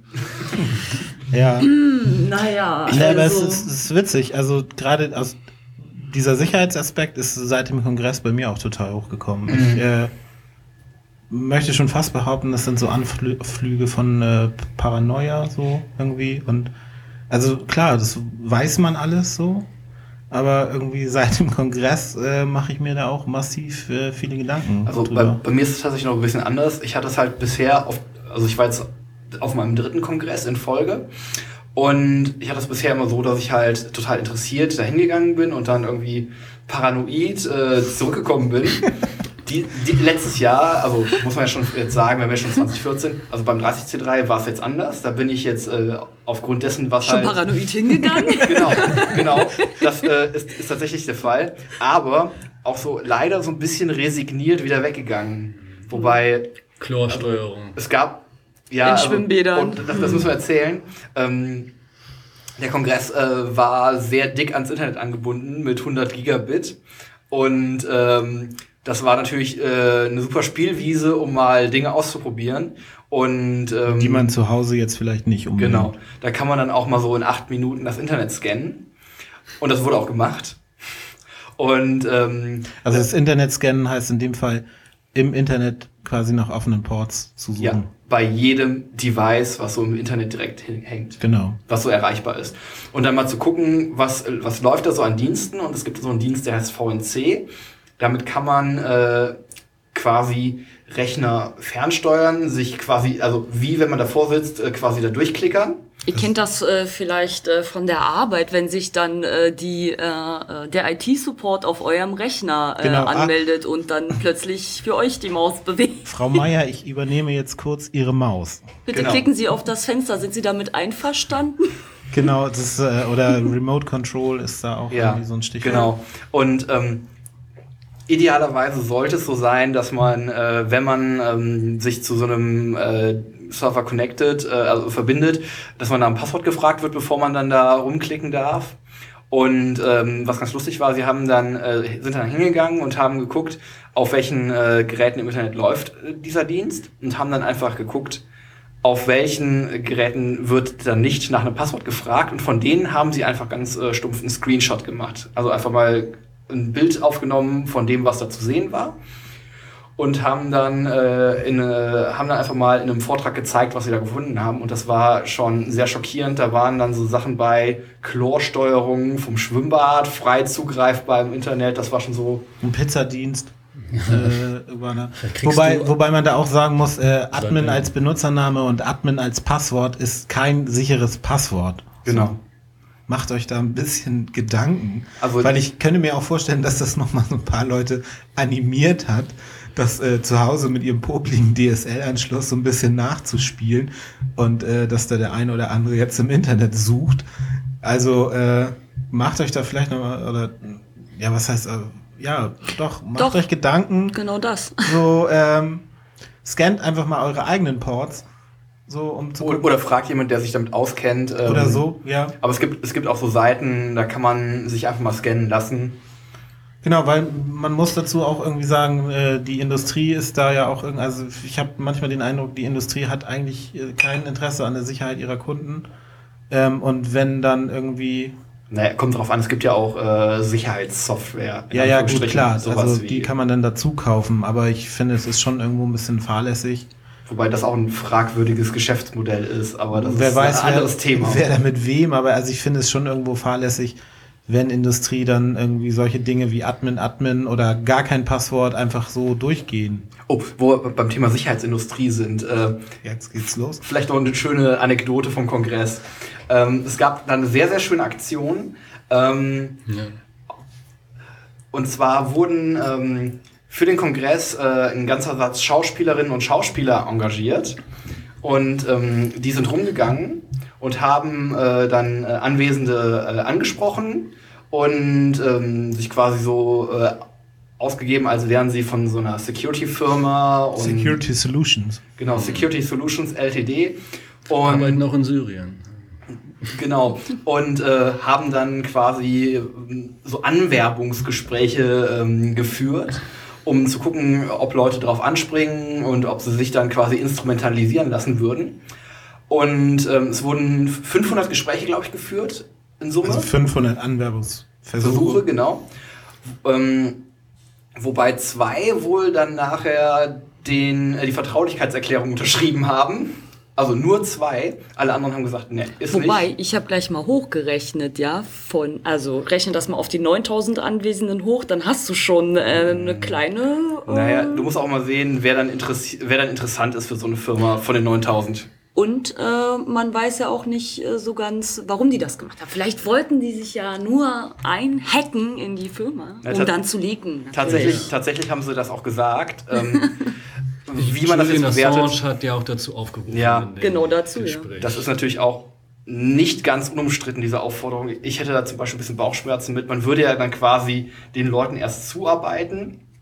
Ja. Naja, Ja, aber es also, ist, es ist witzig. Also gerade aus dieser Sicherheitsaspekt ist seit dem Kongress bei mir auch total hochgekommen. Ich äh, möchte schon fast behaupten, das sind so Anflüge von äh, Paranoia so irgendwie. Und also klar, das weiß man alles so. Aber irgendwie seit dem Kongress äh, mache ich mir da auch massiv äh, viele Gedanken Also bei, drüber. bei mir ist es tatsächlich noch ein bisschen anders. Ich hatte es halt bisher, auf, also ich war jetzt auf meinem dritten Kongress in Folge und ich hatte es bisher immer so, dass ich halt total interessiert dahin gegangen bin und dann irgendwie paranoid äh, zurückgekommen bin. Die, die, letztes Jahr, also muss man ja schon jetzt sagen, wir haben ja schon zwanzig vierzehn, also beim dreißig C drei war es jetzt anders. Da bin ich jetzt äh, aufgrund dessen, was schon halt... paranoid hingegangen. Genau, genau. Das äh, ist, ist tatsächlich der Fall. Aber auch so leider so ein bisschen resigniert wieder weggegangen. Wobei Chlorsteuerung. es gab, Ja, in also, Schwimmbädern. Und das, das müssen wir erzählen. Ähm, der Kongress äh, war sehr dick ans Internet angebunden mit hundert Gigabit. Und ähm, das war natürlich äh, eine super Spielwiese, um mal Dinge auszuprobieren. Und, ähm, die man zu Hause jetzt vielleicht nicht unbedingt. Genau. Da kann man dann auch mal so in acht Minuten das Internet scannen. Und das wurde auch gemacht. Und ähm, also das Internet scannen heißt in dem Fall im Internet quasi nach offenen Ports zu suchen. ja, bei jedem Device, was so im Internet direkt hängt. Genau. Was so erreichbar ist. Und dann mal zu gucken, was, was läuft da so an Diensten. Und es gibt so einen Dienst, der heißt V N C. Damit kann man äh, quasi Rechner fernsteuern, sich quasi, also wie wenn man davor sitzt, äh, quasi da durchklickern. Ihr kennt das äh, vielleicht äh, von der Arbeit, wenn sich dann äh, die, äh, der I T-Support auf eurem Rechner äh, Genau. anmeldet und dann plötzlich für euch die Maus bewegt. Frau Meier, ich übernehme jetzt kurz Ihre Maus. Bitte Genau. klicken Sie auf das Fenster. Sind Sie damit einverstanden? Genau, das ist, äh, oder Remote Control ist da auch Ja, irgendwie so ein Stichwort. genau. Und ähm, idealerweise sollte es so sein, dass man, äh, wenn man ähm, sich zu so einem äh, Server connected, äh, also verbindet, dass man da ein Passwort gefragt wird, bevor man dann da rumklicken darf. Und ähm, was ganz lustig war, sie haben dann äh, sind dann hingegangen und haben geguckt, auf welchen äh, Geräten im Internet läuft äh, dieser Dienst und haben dann einfach geguckt, auf welchen Geräten wird dann nicht nach einem Passwort gefragt. Und von denen haben sie einfach ganz äh, stumpf einen Screenshot gemacht. Also einfach mal ein Bild aufgenommen von dem, was da zu sehen war. Und haben dann, äh, in, äh, haben dann einfach mal in einem Vortrag gezeigt, was sie da gefunden haben. Und das war schon sehr schockierend. Da waren dann so Sachen bei Chlorsteuerung vom Schwimmbad, frei zugreifbar im Internet. Das war schon so. Ein Pizzadienst. äh, über eine, Kriegst wobei, du- wobei man da auch sagen muss, äh, Admin Sollte- als Benutzername und Admin als Passwort ist kein sicheres Passwort. Genau. Macht euch da ein bisschen Gedanken. Also- Weil ich könnte mir auch vorstellen, dass das nochmal so ein paar Leute animiert hat, das äh, zu Hause mit ihrem popligen D S L-Anschluss so ein bisschen nachzuspielen und äh, dass da der eine oder andere jetzt im Internet sucht. Also äh, macht euch da vielleicht nochmal, oder ja, was heißt, äh, ja, doch, macht Doch. euch Gedanken. Genau das. So, ähm, scannt einfach mal eure eigenen Ports. So, um zu Oder, gucken. oder fragt jemand, der sich damit auskennt. Ähm, Oder so, ja. Aber es gibt, es gibt auch so Seiten, da kann man sich einfach mal scannen lassen. Genau, weil man muss dazu auch irgendwie sagen, äh, die Industrie ist da ja auch irgendwie, also ich habe manchmal den Eindruck, die Industrie hat eigentlich äh, kein Interesse an der Sicherheit ihrer Kunden. Ähm, und wenn dann irgendwie, Naja, kommt drauf an, es gibt ja auch äh, Sicherheitssoftware. in ja, ja, gut, Anführungsstrichen, klar, sowas also wie- die kann man dann dazu kaufen, aber ich finde, es ist schon irgendwo ein bisschen fahrlässig. Wobei das auch ein fragwürdiges Geschäftsmodell ist, aber das Wer ist weiß, ein anderes wer, Thema. wer da mit wem, aber also ich finde es schon irgendwo fahrlässig, wenn Industrie dann irgendwie solche Dinge wie Admin, Admin oder gar kein Passwort einfach so durchgehen. Oh, wo wir beim Thema Sicherheitsindustrie sind, äh, Jetzt geht's los. vielleicht noch eine schöne Anekdote vom Kongress. Ähm, es gab dann eine sehr, sehr schöne Aktion. Ähm, Ja. Und zwar wurden ähm, für den Kongress äh, ein ganzer Satz Schauspielerinnen und Schauspieler engagiert. Und ähm, die sind rumgegangen und haben äh, dann äh, Anwesende äh, angesprochen und ähm, sich quasi so äh, ausgegeben, als wären sie von so einer Security-Firma. Und Security Solutions. Genau, Security Solutions L T D. Arbeiten Und noch in Syrien. genau, und äh, haben dann quasi ähm, so Anwerbungsgespräche ähm, geführt, um zu gucken, ob Leute drauf anspringen und ob sie sich dann quasi instrumentalisieren lassen würden. Und ähm, es wurden fünfhundert Gespräche, glaube ich, geführt in Summe. Also fünfhundert Anwerbungsversuche. Versuche, genau. Ähm, wobei zwei wohl dann nachher den, äh, die Vertraulichkeitserklärung unterschrieben haben. Also nur zwei. Alle anderen haben gesagt, ne, ist Wobei, nicht. ich habe gleich mal hochgerechnet, ja, von, also rechne das mal auf die neuntausend Anwesenden hoch, dann hast du schon äh, eine kleine... Äh, Naja, du musst auch mal sehen, wer dann, interessi- wer dann interessant ist für so eine Firma von den neuntausend. Und äh, man weiß ja auch nicht äh, so ganz, warum die das gemacht haben. Vielleicht wollten die sich ja nur einhacken in die Firma, Ja, um tats- dann zu leaken. Tatsächlich, tatsächlich haben sie das auch gesagt. Ähm, wie man das jetzt Julian bewertet, Assange hat ja auch dazu aufgerufen. Ja. in dem Genau dazu, ja. Gespräch. das ist natürlich auch nicht ganz unumstritten, diese Aufforderung. Ich hätte da zum Beispiel ein bisschen Bauchschmerzen mit. Man würde ja dann quasi den Leuten erst zuarbeiten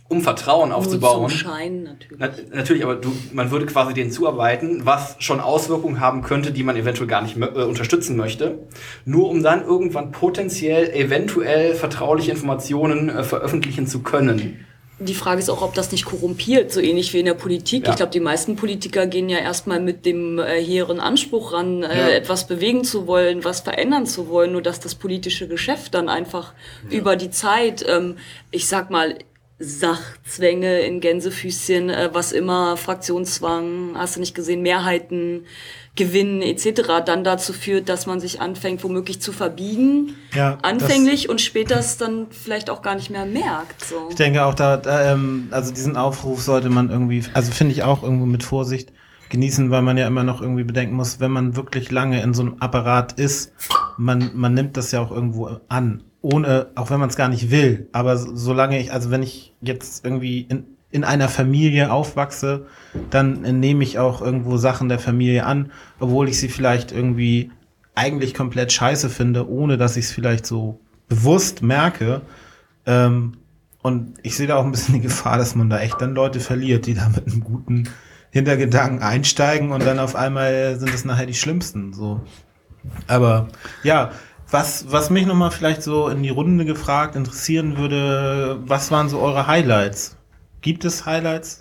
um Vertrauen aufzubauen. Nur zum Schein natürlich. Na, natürlich, aber du, man würde quasi denen zuarbeiten, was schon Auswirkungen haben könnte, die man eventuell gar nicht äh, unterstützen möchte, nur um dann irgendwann potenziell, eventuell vertrauliche Informationen äh, veröffentlichen zu können. Die Frage ist auch, ob das nicht korrumpiert, so ähnlich wie in der Politik. Ja. Ich glaube, die meisten Politiker gehen ja erstmal mit dem äh, hehren Anspruch ran, äh, Ja. etwas bewegen zu wollen, was verändern zu wollen, nur dass das politische Geschäft dann einfach ja. über die Zeit, ähm, ich sag mal, Sachzwänge in Gänsefüßchen, äh, was immer, Fraktionszwang, hast du nicht gesehen, Mehrheiten, Gewinnen et cetera, dann dazu führt, dass man sich anfängt, womöglich zu verbiegen, Ja, anfänglich und später es dann vielleicht auch gar nicht mehr merkt. So. Ich denke auch, da, da ähm, also diesen Aufruf sollte man irgendwie, also finde ich auch irgendwo mit Vorsicht genießen, weil man ja immer noch irgendwie bedenken muss, wenn man wirklich lange in so einem Apparat ist, man, man nimmt das ja auch irgendwo an, ohne, auch wenn man es gar nicht will, aber so- solange ich, also wenn ich jetzt irgendwie in, in einer Familie aufwachse, dann äh, nehme ich auch irgendwo Sachen der Familie an, obwohl ich sie vielleicht irgendwie eigentlich komplett scheiße finde, ohne dass ich es vielleicht so bewusst merke. Ähm, und ich sehe da auch ein bisschen die Gefahr, dass man da echt dann Leute verliert, die da mit einem guten Hintergedanken einsteigen und dann auf einmal sind es nachher die Schlimmsten. So. Aber ja, was, was mich nochmal vielleicht so in die Runde gefragt interessieren würde, was waren so eure Highlights? Gibt es Highlights?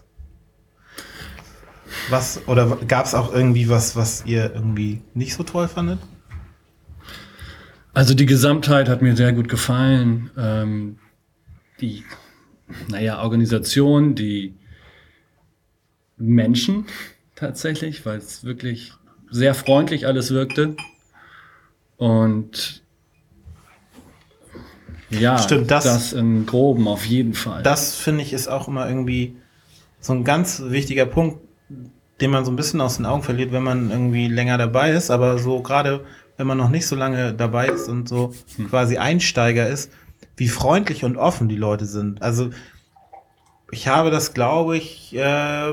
Was, oder gab es auch irgendwie was, was ihr irgendwie nicht so toll fandet? Also die Gesamtheit hat mir sehr gut gefallen. Ähm, die, naja, Organisation, die Menschen tatsächlich, weil es wirklich sehr freundlich alles wirkte. Und ja, Stimmt, das- das im Groben auf jeden Fall. Das finde ich ist auch immer irgendwie so ein ganz wichtiger Punkt, den man so ein bisschen aus den Augen verliert, wenn man irgendwie länger dabei ist, aber so gerade wenn man noch nicht so lange dabei ist und so quasi Einsteiger ist, wie freundlich und offen die Leute sind. Also ich habe das, glaube ich, äh,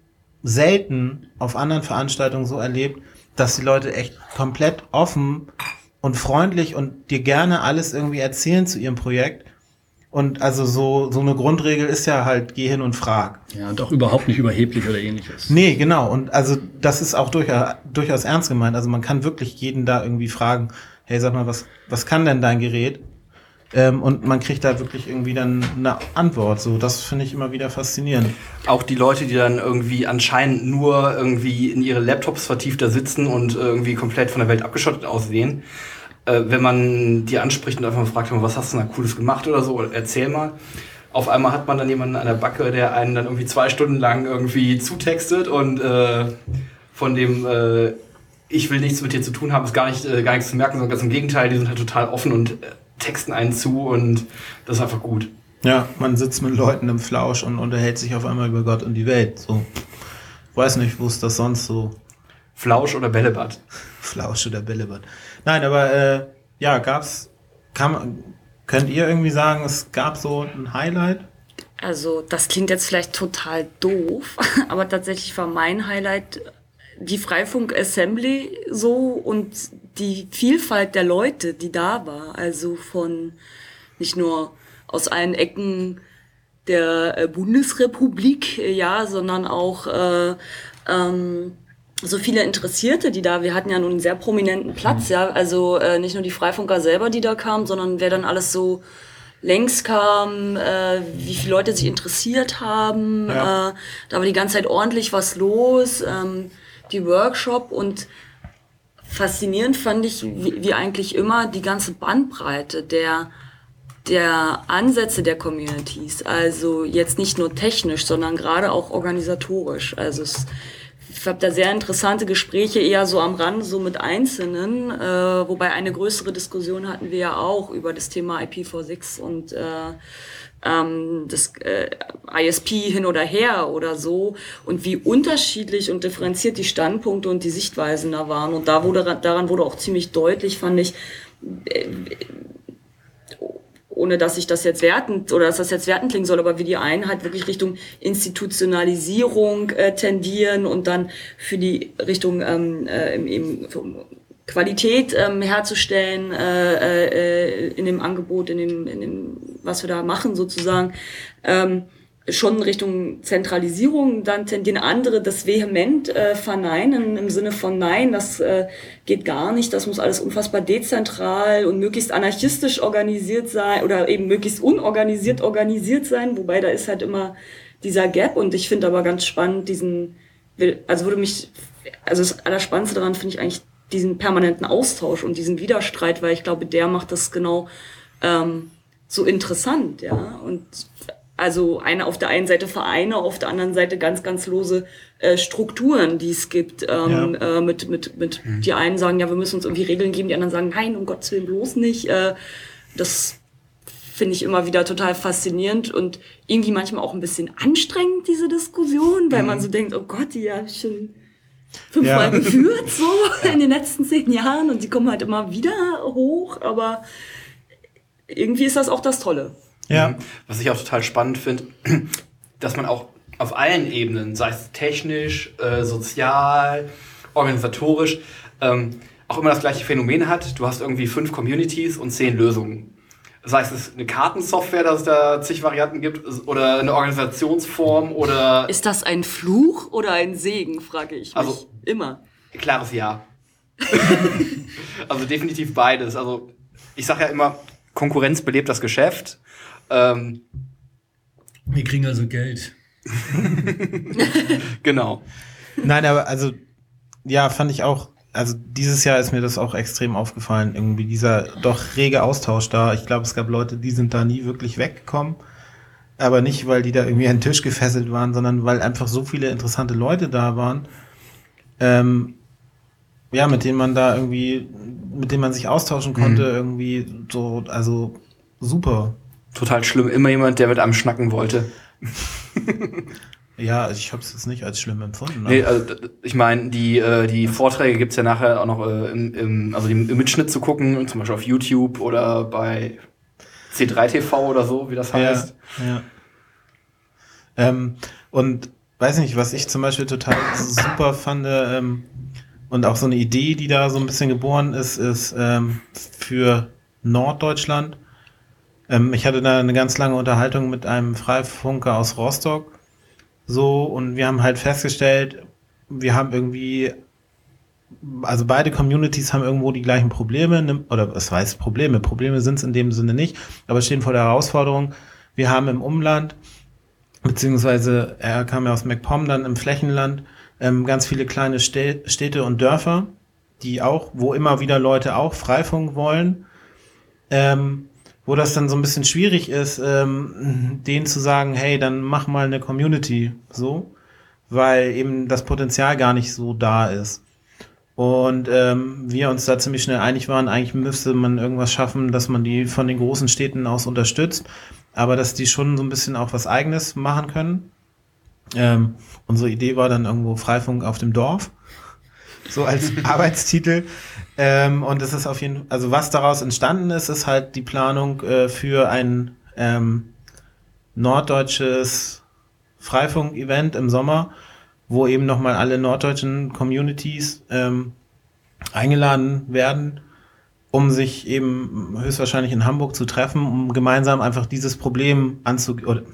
selten auf anderen Veranstaltungen so erlebt, dass die Leute echt komplett offen und freundlich und dir gerne alles irgendwie erzählen zu ihrem Projekt. Und also so, so eine Grundregel ist ja halt, geh hin und frag. Ja, und auch überhaupt nicht überheblich oder ähnliches. Nee, genau. Und also das ist auch durchaus, durchaus ernst gemeint. Also man kann wirklich jeden da irgendwie fragen, hey, sag mal, was, was kann denn dein Gerät? Ähm, und man kriegt da wirklich irgendwie dann eine Antwort. So, das finde ich immer wieder faszinierend. Auch die Leute, die dann irgendwie anscheinend nur irgendwie in ihre Laptops vertieft da sitzen und irgendwie komplett von der Welt abgeschottet aussehen. Äh, wenn man die anspricht und einfach mal fragt, was hast du denn da Cooles gemacht oder so, erzähl mal. Auf einmal hat man dann jemanden an der Backe, der einen dann irgendwie zwei Stunden lang irgendwie zutextet und äh, von dem äh, ich will nichts mit dir zu tun haben, ist gar nicht äh, gar nichts zu merken, sondern ganz im Gegenteil, die sind halt total offen und äh, texten einen zu und das ist einfach gut. Ja, man sitzt mit Leuten im Flausch und unterhält sich auf einmal über Gott und die Welt. So, weiß nicht, wo ist das sonst so? Flausch oder Bällebad? Flausch oder Bällebad. Nein, aber äh, ja, gab's, kann, könnt ihr irgendwie sagen, es gab so ein Highlight? Also das klingt jetzt vielleicht total doof, aber tatsächlich war mein Highlight die Freifunk Assembly so und die Vielfalt der Leute, die da war. Also von nicht nur aus allen Ecken der äh, Bundesrepublik, äh, ja, sondern auch äh, ähm, so viele Interessierte, die da, wir hatten ja nun einen sehr prominenten Platz, ja, also äh, nicht nur die Freifunker selber, die da kamen, sondern wer dann alles so längs kam, äh, wie viele Leute sich interessiert haben, Ja. äh, da war die ganze Zeit ordentlich was los, ähm, die Workshop und faszinierend fand ich, wie, wie eigentlich immer, die ganze Bandbreite der der Ansätze der Communities, also jetzt nicht nur technisch, sondern gerade auch organisatorisch. Also es, ich habe da sehr interessante Gespräche eher so am Rand, so mit Einzelnen, äh, wobei eine größere Diskussion hatten wir ja auch über das Thema I P v sechs und äh, ähm, das äh, I S P hin oder her oder so und wie unterschiedlich und differenziert die Standpunkte und die Sichtweisen da waren. Und da wurde, daran wurde auch ziemlich deutlich, fand ich, äh, ohne dass ich das jetzt wertend oder dass das jetzt wertend klingen soll, aber wie die einen halt wirklich Richtung Institutionalisierung äh, tendieren und dann für die Richtung ähm, äh, eben Qualität ähm, herzustellen äh, äh, in dem Angebot, in dem, in dem, was wir da machen sozusagen. Ähm, schon Richtung Zentralisierung, dann tendieren andere das vehement äh, verneinen, im Sinne von nein, das äh, geht gar nicht, das muss alles unfassbar dezentral und möglichst anarchistisch organisiert sein oder eben möglichst unorganisiert organisiert sein, wobei da ist halt immer dieser Gap und ich finde aber ganz spannend diesen, also würde mich, also das Allerspannendste daran finde ich eigentlich diesen permanenten Austausch und diesen Widerstreit, weil ich glaube, der macht das genau ähm, so interessant, ja, und also eine auf der einen Seite Vereine, auf der anderen Seite ganz, ganz lose äh, Strukturen, die es gibt. Ähm, ja. äh, mit, mit, mit mhm. Die einen sagen, ja, wir müssen uns irgendwie Regeln geben, die anderen sagen, nein, um Gottes Willen bloß nicht. Äh, das finde ich immer wieder total faszinierend und irgendwie manchmal auch ein bisschen anstrengend, diese Diskussion, weil mhm. man so denkt, oh Gott, die habe ich schon fünfmal ja. geführt, so ja. in den letzten zehn Jahren und die kommen halt immer wieder hoch, aber irgendwie ist das auch das Tolle. Ja. Was ich auch total spannend finde, dass man auch auf allen Ebenen, sei es technisch, äh, sozial, organisatorisch, ähm, auch immer das gleiche Phänomen hat. Du hast irgendwie fünf Communities und zehn Lösungen. Sei es eine Kartensoftware, dass es da zig Varianten gibt, oder eine Organisationsform oder... Ist das ein Fluch oder ein Segen, frage ich mich also, immer. Klares Ja. Also definitiv beides. Also ich sage ja immer, Konkurrenz belebt das Geschäft. Ähm, Wir kriegen also Geld. Genau. Nein, aber also, ja, fand ich auch, also dieses Jahr ist mir das auch extrem aufgefallen, irgendwie dieser doch rege Austausch da. Ich glaube, es gab Leute, die sind da nie wirklich weggekommen, aber nicht, weil die da irgendwie an den Tisch gefesselt waren, sondern weil einfach so viele interessante Leute da waren, ähm, ja, mit denen man da irgendwie, mit denen man sich austauschen konnte, mhm. irgendwie so, also super. Total schlimm. Immer jemand, der mit einem schnacken wollte. Ja, ich habe es jetzt nicht als schlimm empfunden. Nee, also, ich meine, die, äh, die Vorträge gibt's ja nachher auch noch äh, im, im, also im Mitschnitt zu gucken, zum Beispiel auf YouTube oder bei C drei T V oder so, wie das heißt. Ja, ja. Ähm, und weiß nicht, was ich zum Beispiel total super fand, ähm, und auch so eine Idee, die da so ein bisschen geboren ist, ist ähm, für Norddeutschland. Ähm, ich hatte da eine ganz lange Unterhaltung mit einem Freifunker aus Rostock. So, und wir haben halt festgestellt, wir haben irgendwie, also beide Communities haben irgendwo die gleichen Probleme, oder was heißt Probleme? Probleme sind es in dem Sinne nicht, aber stehen vor der Herausforderung. Wir haben im Umland, beziehungsweise er kam ja aus MacPom, dann im Flächenland, ähm, ganz viele kleine Städte und Dörfer, die auch, wo immer wieder Leute auch Freifunk wollen, ähm, wo das dann so ein bisschen schwierig ist, ähm, denen zu sagen, hey, dann mach mal eine Community, so, weil eben das Potenzial gar nicht so da ist. Und ähm, wir uns da ziemlich schnell einig waren, eigentlich müsste man irgendwas schaffen, dass man die von den großen Städten aus unterstützt, aber dass die schon so ein bisschen auch was Eigenes machen können. Ähm, unsere Idee war dann irgendwo Freifunk auf dem Dorf, so als Arbeitstitel. Ähm, und es ist auf jeden Fall, also was daraus entstanden ist, ist halt die Planung äh, für ein ähm, norddeutsches Freifunk-Event im Sommer, wo eben nochmal alle norddeutschen Communities ähm, eingeladen werden, um sich eben höchstwahrscheinlich in Hamburg zu treffen, um gemeinsam einfach dieses Problem anzugehen, oder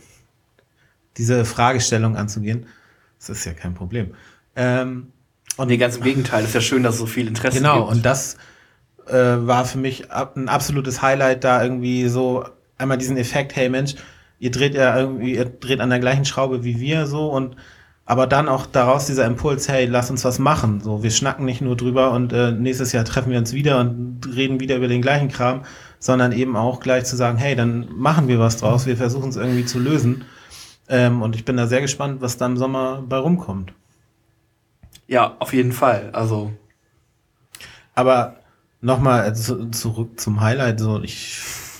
diese Fragestellung anzugehen. Das ist ja kein Problem. Ähm, Und nee, ganz im Gegenteil. Ist ja schön, dass es so viel Interesse genau, gibt. Genau, und das äh, war für mich ab, ein absolutes Highlight, da irgendwie so einmal diesen Effekt, hey Mensch, ihr dreht ja irgendwie, ihr dreht an der gleichen Schraube wie wir so und aber dann auch daraus dieser Impuls, hey, lass uns was machen. So, wir schnacken nicht nur drüber und äh, nächstes Jahr treffen wir uns wieder und reden wieder über den gleichen Kram, sondern eben auch gleich zu sagen, hey, dann machen wir was draus, wir versuchen es irgendwie zu lösen. Ähm, und ich bin da sehr gespannt, was da im Sommer bei rumkommt. Ja, auf jeden Fall. Also. Aber nochmal zu, zurück zum Highlight. So, ich,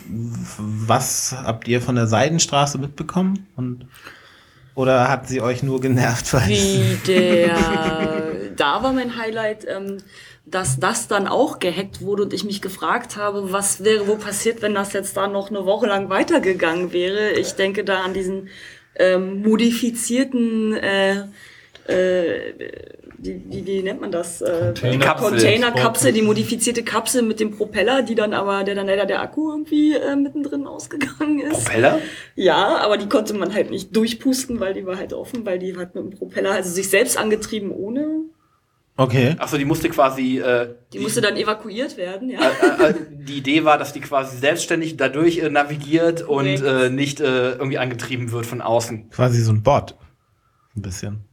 was habt ihr von der Seidenstraße mitbekommen? Und, oder hat sie euch nur genervt? Weil Wie der, da war mein Highlight, ähm, dass das dann auch gehackt wurde und ich mich gefragt habe, was wäre wohl passiert, wenn das jetzt da noch eine Woche lang weitergegangen wäre. Ich denke da an diesen ähm, modifizierten äh, äh, die, wie, wie nennt man das? Äh, Container- Containerkapsel, die modifizierte Kapsel mit dem Propeller, die dann aber, der dann leider der Akku irgendwie äh, mittendrin ausgegangen ist. Propeller? Ja, aber die konnte man halt nicht durchpusten, weil die war halt offen, weil die halt mit dem Propeller, also sich selbst angetrieben ohne. Okay. Achso, die musste quasi... Äh, Die musste dann evakuiert werden, ja. Äh, äh, die Idee war, dass die quasi selbstständig dadurch äh, navigiert Korrekt. und äh, nicht äh, irgendwie angetrieben wird von außen. Quasi so ein Bot. Ein bisschen.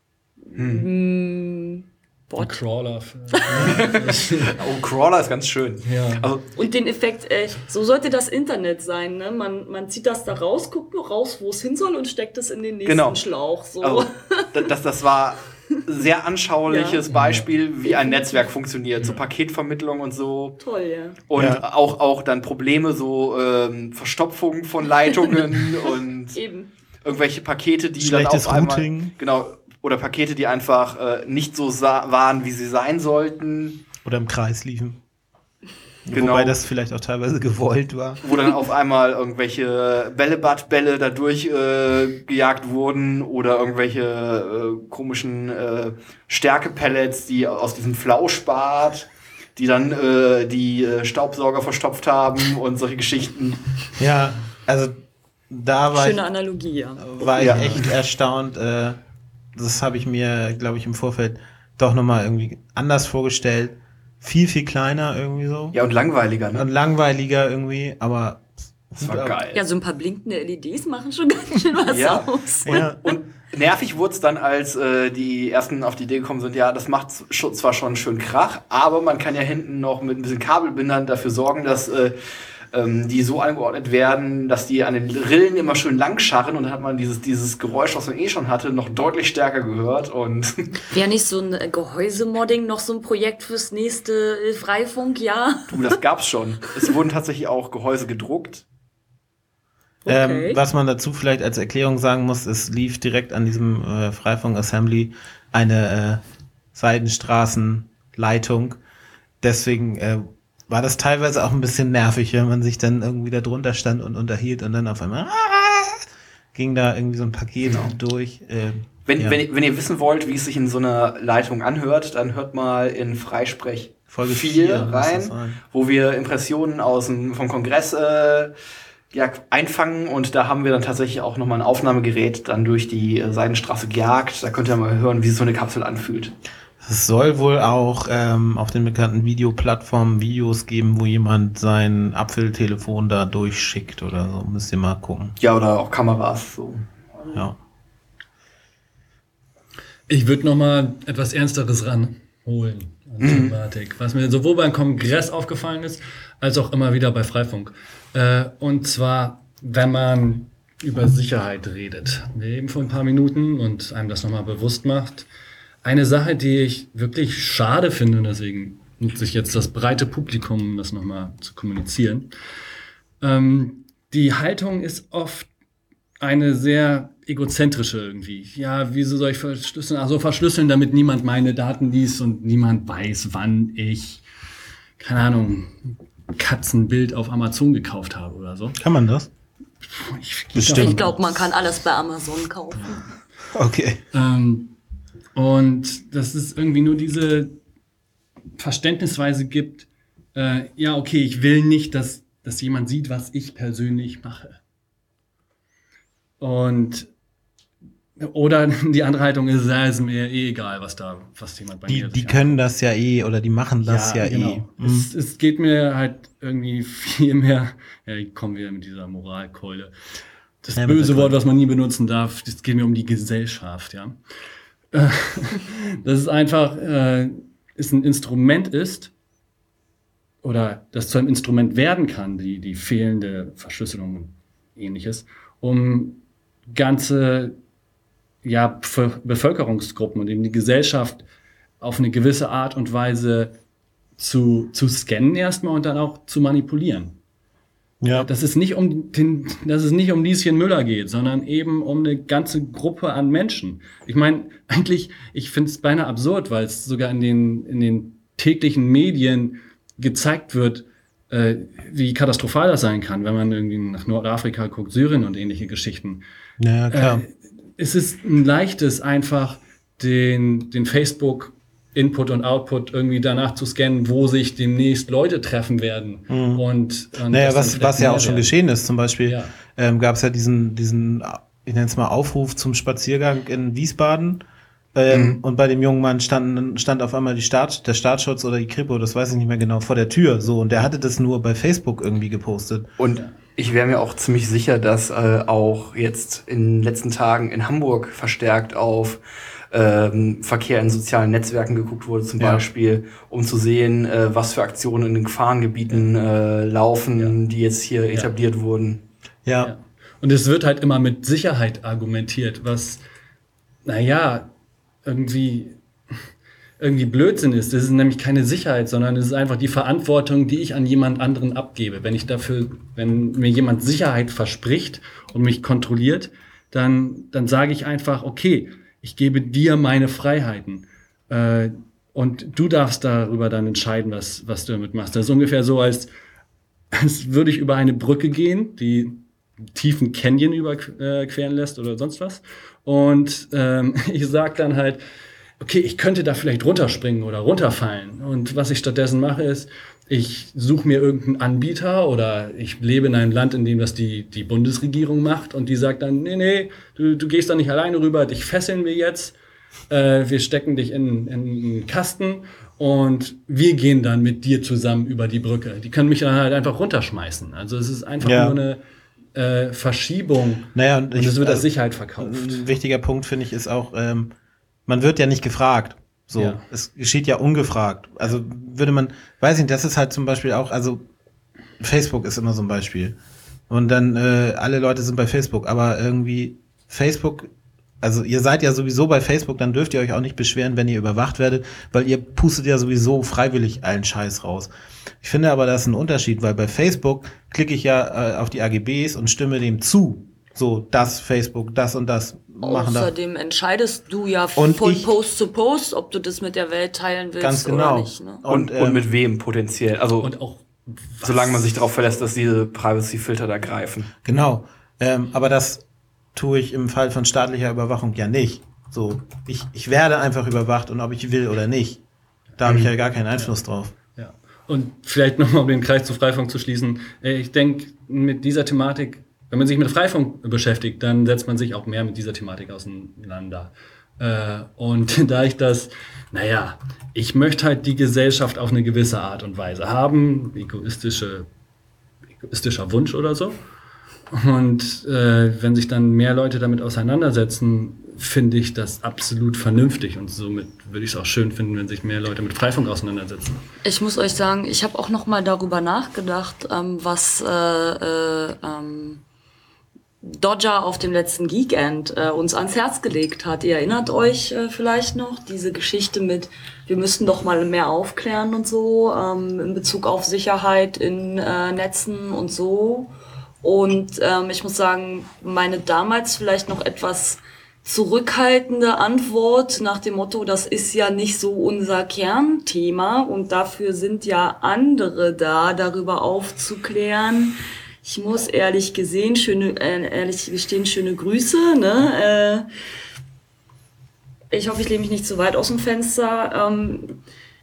Ein Crawler. Oh, Crawler ist ganz schön. Ja. Also, Und den Effekt, äh, so sollte das Internet sein, ne? Man, man zieht das da raus, guckt nur raus, wo es hin soll und steckt es in den nächsten Genau. Schlauch. So. also das, das war sehr anschauliches Ja. Beispiel, wie ein Netzwerk funktioniert. So Paketvermittlung und so. Toll, ja. Und Ja. auch, auch dann Probleme, so ähm, Verstopfung von Leitungen und Eben. irgendwelche Pakete, die Schlechtes dann auf einmal... Routing. Genau. Oder Pakete, die einfach äh, nicht so sa- waren, wie sie sein sollten. Oder im Kreis liefen. Genau. Wobei das vielleicht auch teilweise gewollt war. Wo dann auf einmal irgendwelche Bällebadbälle dadurch äh, gejagt wurden oder irgendwelche äh, komischen äh, Stärkepellets, die aus diesem Flauschbad, die dann äh, die äh, Staubsauger verstopft haben und solche Geschichten. Ja, also da war Schöne ich, Analogie, ja. war ich Ja. echt erstaunt. Äh, das habe ich mir, glaube ich, im Vorfeld doch nochmal irgendwie anders vorgestellt. Viel, viel kleiner irgendwie so. Ja, und langweiliger, ne? Und langweiliger irgendwie, aber Das war geil. Ja, so ein paar blinkende L E Ds machen schon ganz schön was Ja. aus. Ja. Und nervig wurde es dann, als äh, die ersten auf die Idee gekommen sind, ja, das macht sch- zwar schon schön Krach, aber man kann ja hinten noch mit ein bisschen Kabelbindern dafür sorgen, dass äh, ähm, die so angeordnet werden, dass die an den Rillen immer schön lang scharren und dann hat man dieses, dieses Geräusch, was man eh schon hatte, noch deutlich stärker gehört und Wäre nicht so ein äh, Gehäusemodding noch so ein Projekt fürs nächste äh, Freifunk-Jahr? du, das gab's schon. Es wurden tatsächlich auch Gehäuse gedruckt. Okay. Ähm, was man dazu vielleicht als Erklärung sagen muss, es lief direkt an diesem äh, Freifunk Assembly eine äh, Seidenstraßenleitung. Deswegen äh, war das teilweise auch ein bisschen nervig, wenn man sich dann irgendwie da drunter stand und unterhielt und dann auf einmal ging da irgendwie so ein Paket durch. Äh, Wenn, ja. wenn, wenn ihr wissen wollt, wie es sich in so einer Leitung anhört, dann hört mal in Freisprech Folge vier vier muss rein, das sein. wo wir Impressionen aus dem, vom Kongress äh, ja, einfangen und da haben wir dann tatsächlich auch nochmal ein Aufnahmegerät dann durch die äh, Seidenstraße gejagt. Da könnt ihr mal hören, wie sich so eine Kapsel anfühlt. Es soll wohl auch ähm, auf den bekannten Videoplattformen Videos geben, wo jemand sein Apfeltelefon da durchschickt oder so. Müsst ihr mal gucken. Ja, oder auch Kameras. So. Ja. Ich würde noch mal etwas Ernsteres ranholen an Thematik, was mir sowohl beim Kongress aufgefallen ist, als auch immer wieder bei Freifunk. Äh, und zwar, wenn man über Sicherheit redet. Wir eben vor ein paar Minuten und einem das nochmal bewusst macht. Eine Sache, die ich wirklich schade finde, und deswegen nutze ich jetzt das breite Publikum, um das nochmal zu kommunizieren. Ähm, die Haltung ist oft eine sehr egozentrische irgendwie. Ja, wieso soll ich verschlüsseln? Ach so, verschlüsseln, damit niemand meine Daten liest und niemand weiß, wann ich, keine Ahnung, Katzenbild auf Amazon gekauft habe oder so. Kann man das? Ich, Bestimmt. Ich glaube, man kann alles bei Amazon kaufen. Okay. Ähm, und dass es irgendwie nur diese Verständnisweise gibt, äh, ja, okay, ich will nicht, dass, dass jemand sieht, was ich persönlich mache. Und oder die andere Haltung ist, ja, ist mir eh egal, was da, was jemand bei Die, mir die sich können das ja eh oder die machen das ja, eh. genau. Mhm. Es, es geht mir halt irgendwie viel mehr, ja, ich komme wieder mit dieser Moralkeule. Das Ja, mit böse der Wort, Keule. was man nie benutzen darf, das geht mir um die Gesellschaft, ja. Äh, Dass es einfach äh, ist ein Instrument ist oder das zu einem Instrument werden kann, die, die fehlende Verschlüsselung und ähnliches, um ganze ja, Be- Bevölkerungsgruppen und eben die Gesellschaft auf eine gewisse Art und Weise zu, zu scannen erstmal und dann auch zu manipulieren. Ja. Dass es nicht um den, dass es nicht um Lieschen Müller geht, sondern eben um eine ganze Gruppe an Menschen. Ich meine, eigentlich, ich finde es beinahe absurd, weil es sogar in den, in den täglichen Medien gezeigt wird, äh, wie katastrophal das sein kann, wenn man irgendwie nach Nordafrika guckt, Syrien und ähnliche Geschichten. Ja, klar. Äh, es ist ein leichtes, einfach den, den Facebook Input und Output irgendwie danach zu scannen, wo sich demnächst Leute treffen werden. Mhm. Und, und naja, was, was ja auch schon werden. geschehen ist, zum Beispiel Ja. ähm, gab es ja diesen, diesen, ich nenne es mal Aufruf zum Spaziergang in Wiesbaden. Ähm, mhm. Und bei dem jungen Mann stand, stand auf einmal die Staat, der Staatsschutz oder die Kripo, das weiß ich nicht mehr genau, vor der Tür. So, und der hatte das nur bei Facebook irgendwie gepostet. Und ich wäre mir auch ziemlich sicher, dass äh, auch jetzt in den letzten Tagen in Hamburg verstärkt auf ähm, Verkehr in sozialen Netzwerken geguckt wurde, zum ja. Beispiel, um zu sehen, äh, was für Aktionen in den Gefahrengebieten äh, laufen, ja. die jetzt hier ja. etabliert wurden. Ja. ja. Und es wird halt immer mit Sicherheit argumentiert, was, naja, irgendwie, irgendwie Blödsinn ist. Das ist nämlich keine Sicherheit, sondern es ist einfach die Verantwortung, die ich an jemand anderen abgebe. Wenn ich dafür, wenn mir jemand Sicherheit verspricht und mich kontrolliert, dann, dann sage ich einfach, okay, ich gebe dir meine Freiheiten. Äh, und du darfst darüber dann entscheiden, was, was du damit machst. Das ist ungefähr so, als, als würde ich über eine Brücke gehen, die tiefen Canyon überqueren lässt oder sonst was. Und ähm, ich sage dann halt, okay, ich könnte da vielleicht runterspringen oder runterfallen. Und was ich stattdessen mache, ist, ich suche mir irgendeinen Anbieter oder ich lebe in einem Land, in dem das die, die Bundesregierung macht und die sagt dann, nee, nee, du, du gehst da nicht alleine rüber, dich fesseln wir jetzt, äh, wir stecken dich in, in einen Kasten und wir gehen dann mit dir zusammen über die Brücke. Die können mich dann halt einfach runterschmeißen. Also es ist einfach ja. nur eine äh, Verschiebung naja, und, und es wird als also, Sicherheit verkauft. Ein wichtiger Punkt, finde ich, ist auch, ähm, man wird ja nicht gefragt. So, ja. Es geschieht ja ungefragt. Also würde man, weiß nicht, das ist halt zum Beispiel auch, also Facebook ist immer so ein Beispiel. Und dann äh, alle Leute sind bei Facebook, aber irgendwie Facebook, also ihr seid ja sowieso bei Facebook, dann dürft ihr euch auch nicht beschweren, wenn ihr überwacht werdet, weil ihr pustet ja sowieso freiwillig allen Scheiß raus. Ich finde aber, das ist ein Unterschied, weil bei Facebook klicke ich ja äh, auf die A G Bs und stimme dem zu. So, das Facebook, das und das machen da. Außerdem entscheidest du ja von ich, Post zu Post, ob du das mit der Welt teilen willst ganz genau. oder nicht. Ne? Und, und, ähm, und mit wem potenziell. Also und auch was? Solange man sich darauf verlässt, dass diese Privacy-Filter da greifen. Genau. Ähm, aber das tue ich im Fall von staatlicher Überwachung ja nicht. So, ich, ich werde einfach überwacht und ob ich will oder nicht. Da mhm. habe ich ja gar keinen Einfluss ja. drauf. Ja. Und vielleicht nochmal, um den Kreis zu Freifunk zu schließen. Ich denke, mit dieser Thematik, wenn man sich mit Freifunk beschäftigt, dann setzt man sich auch mehr mit dieser Thematik auseinander. Äh, und da ich das, naja, ich möchte halt die Gesellschaft auf eine gewisse Art und Weise haben, egoistische, egoistischer Wunsch oder so. Und äh, wenn sich dann mehr Leute damit auseinandersetzen, finde ich das absolut vernünftig. Und somit würde ich es auch schön finden, wenn sich mehr Leute mit Freifunk auseinandersetzen. Ich muss euch sagen, ich habe auch noch mal darüber nachgedacht, ähm, was äh, äh, ähm, Dodger auf dem letzten Geekend äh, uns ans Herz gelegt hat. Ihr erinnert euch äh, vielleicht noch, diese Geschichte mit, wir müssten doch mal mehr aufklären und so, ähm, in Bezug auf Sicherheit in äh, Netzen und so. Und ähm, ich muss sagen, meine damals vielleicht noch etwas zurückhaltende Antwort nach dem Motto, das ist ja nicht so unser Kernthema und dafür sind ja andere da, darüber aufzuklären. Ich muss ehrlich gesehen, schöne, äh, ehrlich gestehen, schöne Grüße. Ne? Äh, ich hoffe, ich lehne mich nicht zu weit aus dem Fenster. Ähm,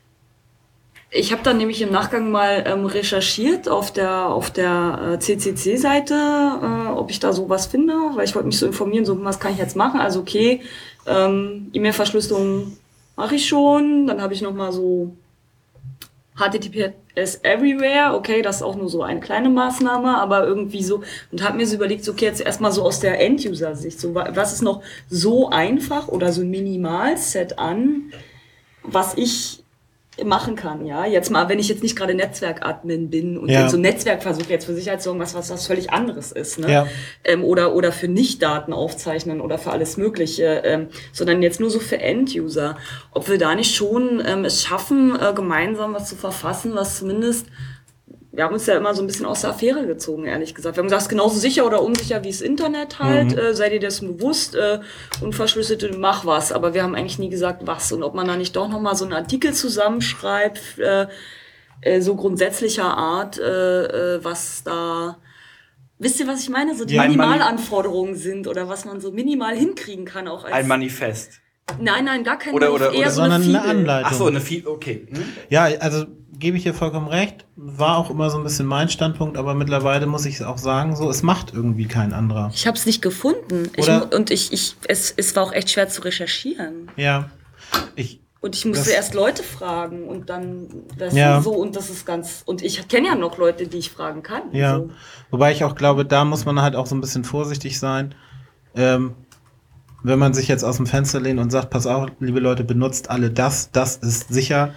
ich habe dann nämlich im Nachgang mal ähm, recherchiert auf der auf der äh, C C C-Seite, äh, ob ich da sowas finde, weil ich wollte mich so informieren, so was kann ich jetzt machen. Also okay, ähm, E-Mail-Verschlüsselung mache ich schon. Dann habe ich noch mal so H T T P S Everywhere, okay, das ist auch nur so eine kleine Maßnahme, aber irgendwie so, und habe mir so überlegt, okay, jetzt erstmal so aus der End-User-Sicht, so, was ist noch so einfach oder so ein Minimal-Set an, was ich machen kann, ja, jetzt mal, wenn ich jetzt nicht gerade Netzwerkadmin bin und ja. so ein Netzwerk versuche jetzt für Sicherheit zu sorgen, was, was, was völlig anderes ist, ne, ja. ähm, oder, oder für Nicht-Daten aufzeichnen oder für alles Mögliche, ähm, sondern jetzt nur so für End-User, ob wir da nicht schon ähm, es schaffen, äh, gemeinsam was zu verfassen, was zumindest, wir haben uns ja immer so ein bisschen aus der Affäre gezogen, ehrlich gesagt. Wir haben gesagt, es ist genauso sicher oder unsicher wie das Internet halt. Mhm. Äh, seid ihr dessen bewusst? Äh, unverschlüsselte, mach was. Aber wir haben eigentlich nie gesagt, was. Und ob man da nicht doch nochmal so einen Artikel zusammenschreibt, äh, äh, so grundsätzlicher Art, äh, äh, was da... Wisst ihr, was ich meine? So die ja, Minimalanforderungen sind oder was man so minimal hinkriegen kann. Auch als ein Manifest. Nein, nein, gar kein Oder- Brief, oder- eher oder- so eine sondern eine Fibel. Anleitung. Ach so, eine Fee, okay. Hm? Ja, also gebe ich dir vollkommen recht. War auch immer so ein bisschen mein Standpunkt, aber mittlerweile muss ich auch sagen, so, es macht irgendwie kein anderer. Ich habe es nicht gefunden. Ich, Oder- mu- und ich, ich, es, es war auch echt schwer zu recherchieren. Ja. Ich, Und ich musste Das- erst Leute fragen und dann das Ja. so und das ist ganz. Und ich kenne ja noch Leute, die ich fragen kann. ja. So. Wobei ich auch glaube, da muss man halt auch so ein bisschen vorsichtig sein. Ähm, wenn man sich jetzt aus dem Fenster lehnt und sagt, pass auf, liebe Leute, benutzt alle das, das ist sicher.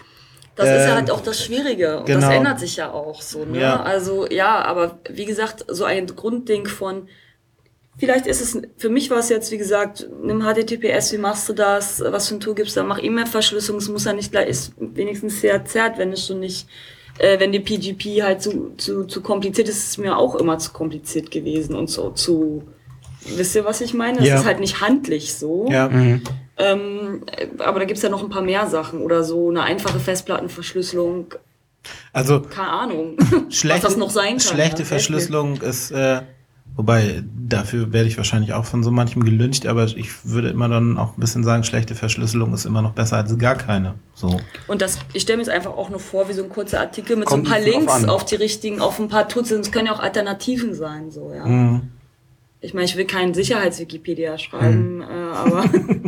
Das ist ja Ähm, halt auch das Schwierige. Und genau. das ändert sich ja auch so. Ne? Ja. Also ja, aber wie gesagt, so ein Grundding von, vielleicht ist es, für mich war es jetzt, wie gesagt, nimm H T T P S, wie machst du das, was für ein Tool gibt's da, mach E-Mail-Verschlüsselung, es muss ja nicht gleich, ist wenigstens sehr zerrt, wenn es schon nicht, äh, wenn die P G P halt zu, zu, zu kompliziert ist, ist es mir auch immer zu kompliziert gewesen und so zu, wisst ihr, was ich meine? Es Ja. ist halt nicht handlich so. Ja. Ähm, aber da gibt's ja noch ein paar mehr Sachen oder so eine einfache Festplattenverschlüsselung, Also keine Ahnung, schlechte, was das noch sein kann. schlechte ja. Verschlüsselung ist, äh, wobei dafür werde ich wahrscheinlich auch von so manchem gelyncht, aber ich würde immer dann auch ein bisschen sagen, schlechte Verschlüsselung ist immer noch besser als gar keine. So. Und das, ich stelle mir jetzt einfach auch nur vor, wie so ein kurzer Artikel mit Kommt so ein paar drauf Links an. auf die richtigen, auf ein paar Tools. Es können ja auch Alternativen sein, so, ja. Mhm. Ich meine, ich will keinen Sicherheits-Wikipedia schreiben, äh, aber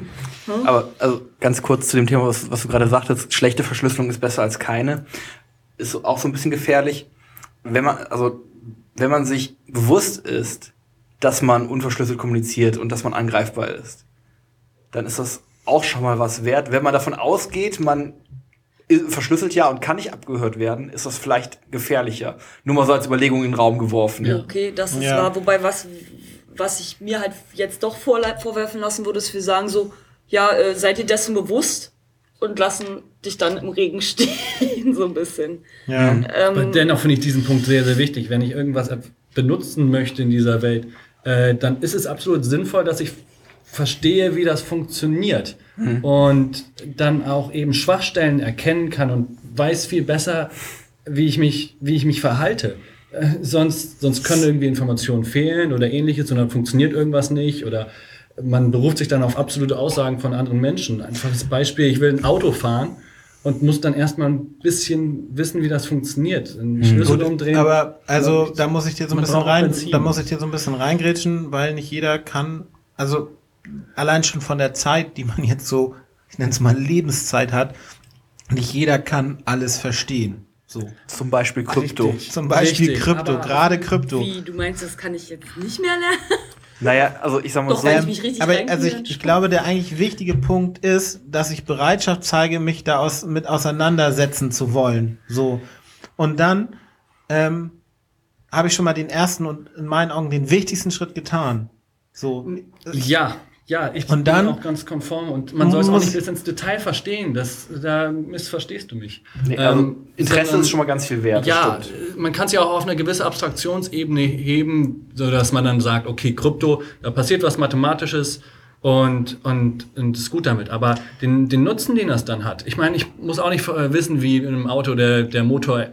Aber also ganz kurz zu dem Thema, was, was du gerade sagtest, schlechte Verschlüsselung ist besser als keine. Ist auch so ein bisschen gefährlich. Wenn man, also, wenn man sich bewusst ist, dass man unverschlüsselt kommuniziert und dass man angreifbar ist, dann ist das auch schon mal was wert. Wenn man davon ausgeht, man ist verschlüsselt ja und kann nicht abgehört werden, ist das vielleicht gefährlicher. Nur mal so als Überlegung in den Raum geworfen. okay, das ist Ja. wahr. Wobei, was, was ich mir halt jetzt doch vorle- vorwerfen lassen würde, ist, wir sagen so, ja, äh, seid ihr dessen bewusst und lassen dich dann im Regen stehen, so ein bisschen. Ja. Aber dennoch finde ich diesen Punkt sehr, sehr wichtig. Wenn ich irgendwas benutzen möchte in dieser Welt, äh, dann ist es absolut sinnvoll, dass ich verstehe, wie das funktioniert. Mhm. Und dann auch eben Schwachstellen erkennen kann und weiß viel besser, wie ich mich, wie ich mich verhalte. Äh, sonst, sonst können irgendwie Informationen fehlen oder ähnliches und dann funktioniert irgendwas nicht oder man beruft sich dann auf absolute Aussagen von anderen Menschen. Einfaches Beispiel, ich will ein Auto fahren und muss dann erstmal ein bisschen wissen, wie das funktioniert. Einen Schlüssel Gut, umdrehen. aber also da muss ich dir so ein Man bisschen braucht rein, Benzin. da muss ich dir so ein bisschen reingrätschen, weil nicht jeder kann, also allein schon von der Zeit, die man jetzt so, ich nenne es mal Lebenszeit hat, nicht jeder kann alles verstehen. So. Zum Beispiel Krypto. Richtig. Zum Beispiel Richtig, Krypto, aber- gerade Krypto. Wie, du meinst, das kann ich jetzt nicht mehr lernen? Naja, also ich sag mal Doch, so. weil ich Ähm, mich richtig aber reinknien, also ich, dann ich schon. glaube, der eigentlich wichtige Punkt ist, dass ich Bereitschaft zeige, mich da aus, mit auseinandersetzen zu wollen. So. Und dann ähm, habe ich schon mal den ersten und in meinen Augen den wichtigsten Schritt getan. So. Ja, ja, ich Und dann bin auch ganz konform und man soll es auch muss- nicht bis ins Detail verstehen. Das, da missverstehst du mich. Nee, also Ähm, Interesse sondern- ist schon mal ganz viel wert. das Ja, stimmt. man kann es ja auch auf eine gewisse Abstraktionsebene heben, so dass man dann sagt, okay, Krypto, da passiert was Mathematisches und und und ist gut damit. Aber den den Nutzen, den das dann hat, ich meine, ich muss auch nicht äh, wissen, wie in einem Auto der der Motor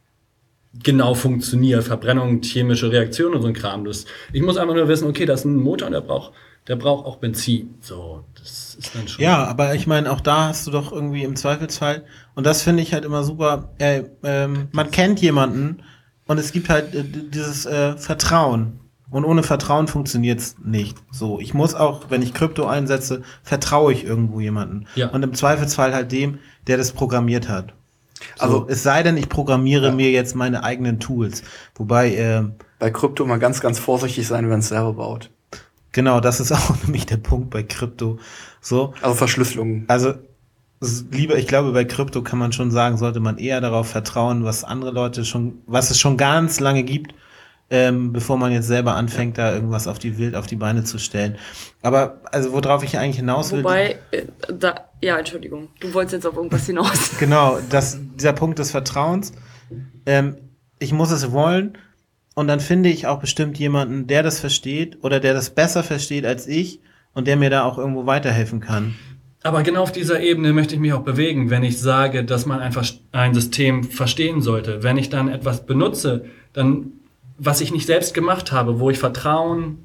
genau funktioniert, Verbrennung, chemische Reaktionen und so ein Kram. Das, ich muss einfach nur wissen, okay, das ist ein Motor, der braucht der braucht auch Benzin. So, das ist dann schon. Ja, aber ich meine, auch da hast du doch irgendwie im Zweifelsfall, und das finde ich halt immer super, äh, ähm, man kennt jemanden und es gibt halt äh, dieses äh, Vertrauen. Und ohne Vertrauen funktioniert's nicht. So, ich muss auch, wenn ich Krypto einsetze, vertraue ich irgendwo jemanden. Ja. Und im Zweifelsfall halt dem, der das programmiert hat. So, Also- es sei denn, ich programmiere Ja. mir jetzt meine eigenen Tools. Wobei, äh, Bei Krypto mal ganz, ganz vorsichtig sein, wenn man es selber baut. genau, das ist auch nämlich der Punkt bei Krypto. So, Also Verschlüsselung. also es- lieber, ich glaube, bei Krypto kann man schon sagen, sollte man eher darauf vertrauen, was andere Leute schon, was es schon ganz lange gibt, ähm, bevor man jetzt selber anfängt, da irgendwas auf die Wild auf die Beine zu stellen. Aber also worauf ich eigentlich hinaus will, Wobei, äh, da, ja, Entschuldigung, du wolltest jetzt auf irgendwas hinaus. genau, das, dieser Punkt des Vertrauens. Ähm, ich muss es wollen und dann finde ich auch bestimmt jemanden, der das versteht oder der das besser versteht als ich und der mir da auch irgendwo weiterhelfen kann. Aber genau auf dieser Ebene möchte ich mich auch bewegen, wenn ich sage, dass man einfach ein System verstehen sollte. Wenn ich dann etwas benutze, dann, was ich nicht selbst gemacht habe, wo ich Vertrauen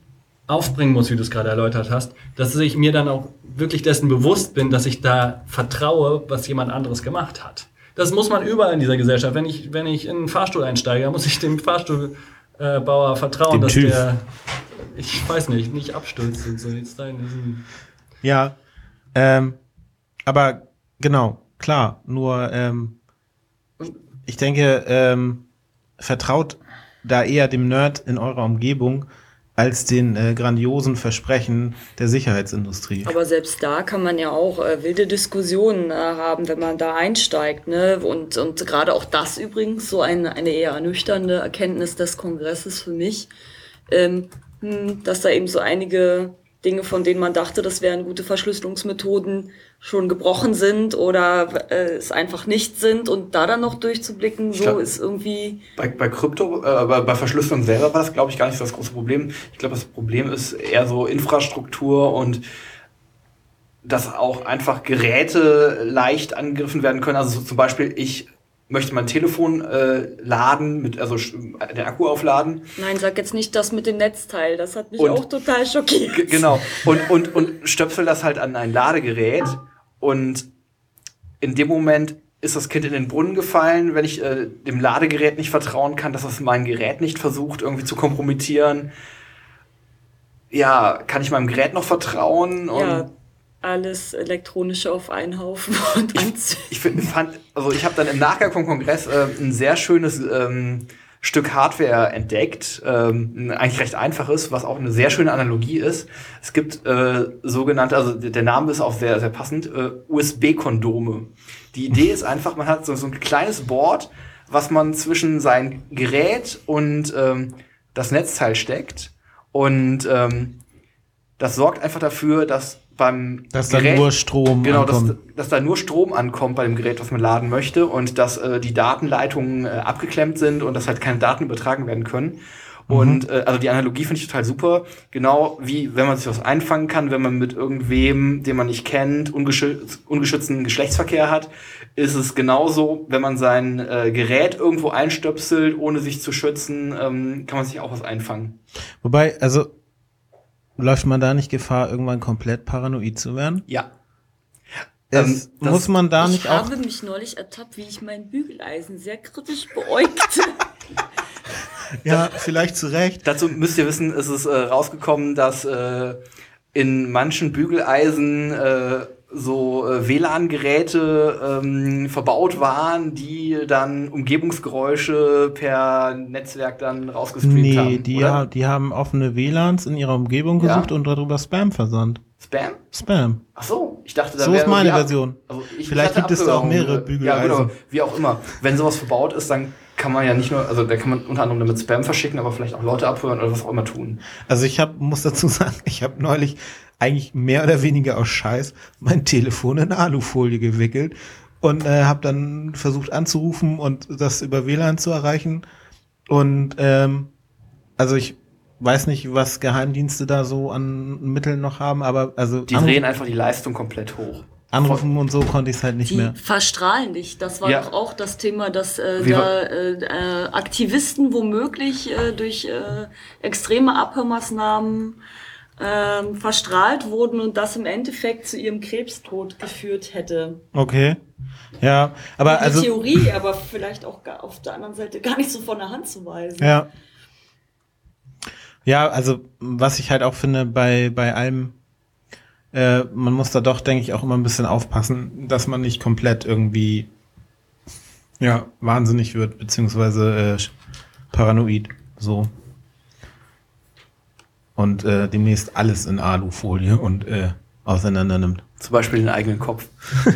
aufbringen muss, wie du es gerade erläutert hast, dass ich mir dann auch wirklich dessen bewusst bin, dass ich da vertraue, was jemand anderes gemacht hat. Das muss man überall in dieser Gesellschaft. Wenn ich, wenn ich in einen Fahrstuhl einsteige, muss ich dem Fahrstuhlbauer äh, vertrauen, dem dass TÜV. Der, ich weiß nicht, nicht abstürzt und so. Jetzt da in diesem ja, ähm, aber genau, klar, nur ähm, ich denke, ähm, vertraut da eher dem Nerd in eurer Umgebung als den äh, grandiosen Versprechen der Sicherheitsindustrie. Aber selbst da kann man ja auch äh, wilde Diskussionen äh, haben, wenn man da einsteigt. Ne? Und, und gerade auch das übrigens, so eine, eine eher ernüchternde Erkenntnis des Kongresses für mich, ähm, dass da eben so einige Dinge, von denen man dachte, das wären gute Verschlüsselungsmethoden, schon gebrochen sind oder äh, es einfach nicht sind und da dann noch durchzublicken, so glaub, ist irgendwie... Bei, bei Krypto, äh, bei, bei Verschlüsselung selber war das, glaube ich, gar nicht so das große Problem. Ich glaube, das Problem ist eher so Infrastruktur und dass auch einfach Geräte leicht angegriffen werden können. Also so zum Beispiel, ich möchte mein Telefon äh, laden, mit also den Akku aufladen. Nein, sag jetzt nicht das mit dem Netzteil, das hat mich und, auch total schockiert. G- genau, und, und, und stöpsel das halt an ein Ladegerät und in dem Moment ist das Kind in den Brunnen gefallen, wenn ich äh, dem Ladegerät nicht vertrauen kann, dass es mein Gerät nicht versucht irgendwie zu kompromittieren. Ja, kann ich meinem Gerät noch vertrauen? Und ja. Alles Elektronische auf einen Haufen und ich, ich find, fand, also ich habe dann im Nachgang vom Kongress äh, ein sehr schönes ähm, Stück Hardware entdeckt, ähm, eigentlich recht einfaches, was auch eine sehr schöne Analogie ist. Es gibt äh, sogenannte, also der Name ist auch sehr, sehr passend, äh, U S B-Kondome. Die Idee ist einfach, man hat so, so ein kleines Board, was man zwischen sein Gerät und ähm, das Netzteil steckt und ähm, das sorgt einfach dafür, dass beim dass Gerät, da nur Strom genau, ankommt. Dass, dass da nur Strom ankommt bei dem Gerät, was man laden möchte und dass äh, die Datenleitungen äh, abgeklemmt sind und dass halt keine Daten übertragen werden können. Mhm. Und äh, also die Analogie finde ich total super. Genau wie wenn man sich was einfangen kann, wenn man mit irgendwem, den man nicht kennt, ungeschütz- ungeschützten Geschlechtsverkehr hat, ist es genauso, wenn man sein äh, Gerät irgendwo einstöpselt, ohne sich zu schützen, ähm, kann man sich auch was einfangen. Wobei, also läuft man da nicht Gefahr, irgendwann komplett paranoid zu werden? Ja. Es, ähm, muss man da nicht auch... Ich habe mich neulich ertappt, wie ich mein Bügeleisen sehr kritisch beäugte. Ja, vielleicht zu Recht. Dazu müsst ihr wissen, ist es äh, rausgekommen, dass äh, in manchen Bügeleisen äh, so äh, W L A N-Geräte ähm, verbaut waren, die dann Umgebungsgeräusche per Netzwerk dann rausgestreamt nee, haben. Nee, die, ha- die haben offene W L A Ns in ihrer Umgebung gesucht ja? und darüber Spam versandt. Spam? Spam. Ach so, ich dachte, da so ist meine Version. Also ich, Vielleicht ich gibt es da auch mehrere Bügeleisen. Ja, genau, wie auch immer. Wenn sowas verbaut ist, dann kann man ja nicht nur, also da kann man unter anderem damit Spam verschicken, aber vielleicht auch Leute abhören oder was auch immer tun. Also ich hab, muss dazu sagen, ich habe neulich eigentlich mehr oder weniger aus Scheiß mein Telefon in Alufolie gewickelt und äh, habe dann versucht anzurufen und das über W L A N zu erreichen. Und ähm, also ich weiß nicht, was Geheimdienste da so an Mitteln noch haben, aber also die drehen einfach die Leistung komplett hoch. Anrufen und so konnte ich es halt nicht die mehr. Die verstrahlen dich. Das war ja. doch auch das Thema, dass äh, da äh, äh, Aktivisten womöglich äh, durch äh, extreme Abhörmaßnahmen äh, verstrahlt wurden und das im Endeffekt zu ihrem Krebstod geführt hätte. Okay. Ja, aber die also Theorie, aber vielleicht auch gar, auf der anderen Seite gar nicht so von der Hand zu weisen. Ja. Ja, also was ich halt auch finde bei bei allem, äh, man muss da doch, denke ich, auch immer ein bisschen aufpassen, dass man nicht komplett irgendwie ja wahnsinnig wird, beziehungsweise äh, paranoid, so. Und äh, demnächst alles in Alufolie und äh, auseinander nimmt. Zum Beispiel den eigenen Kopf.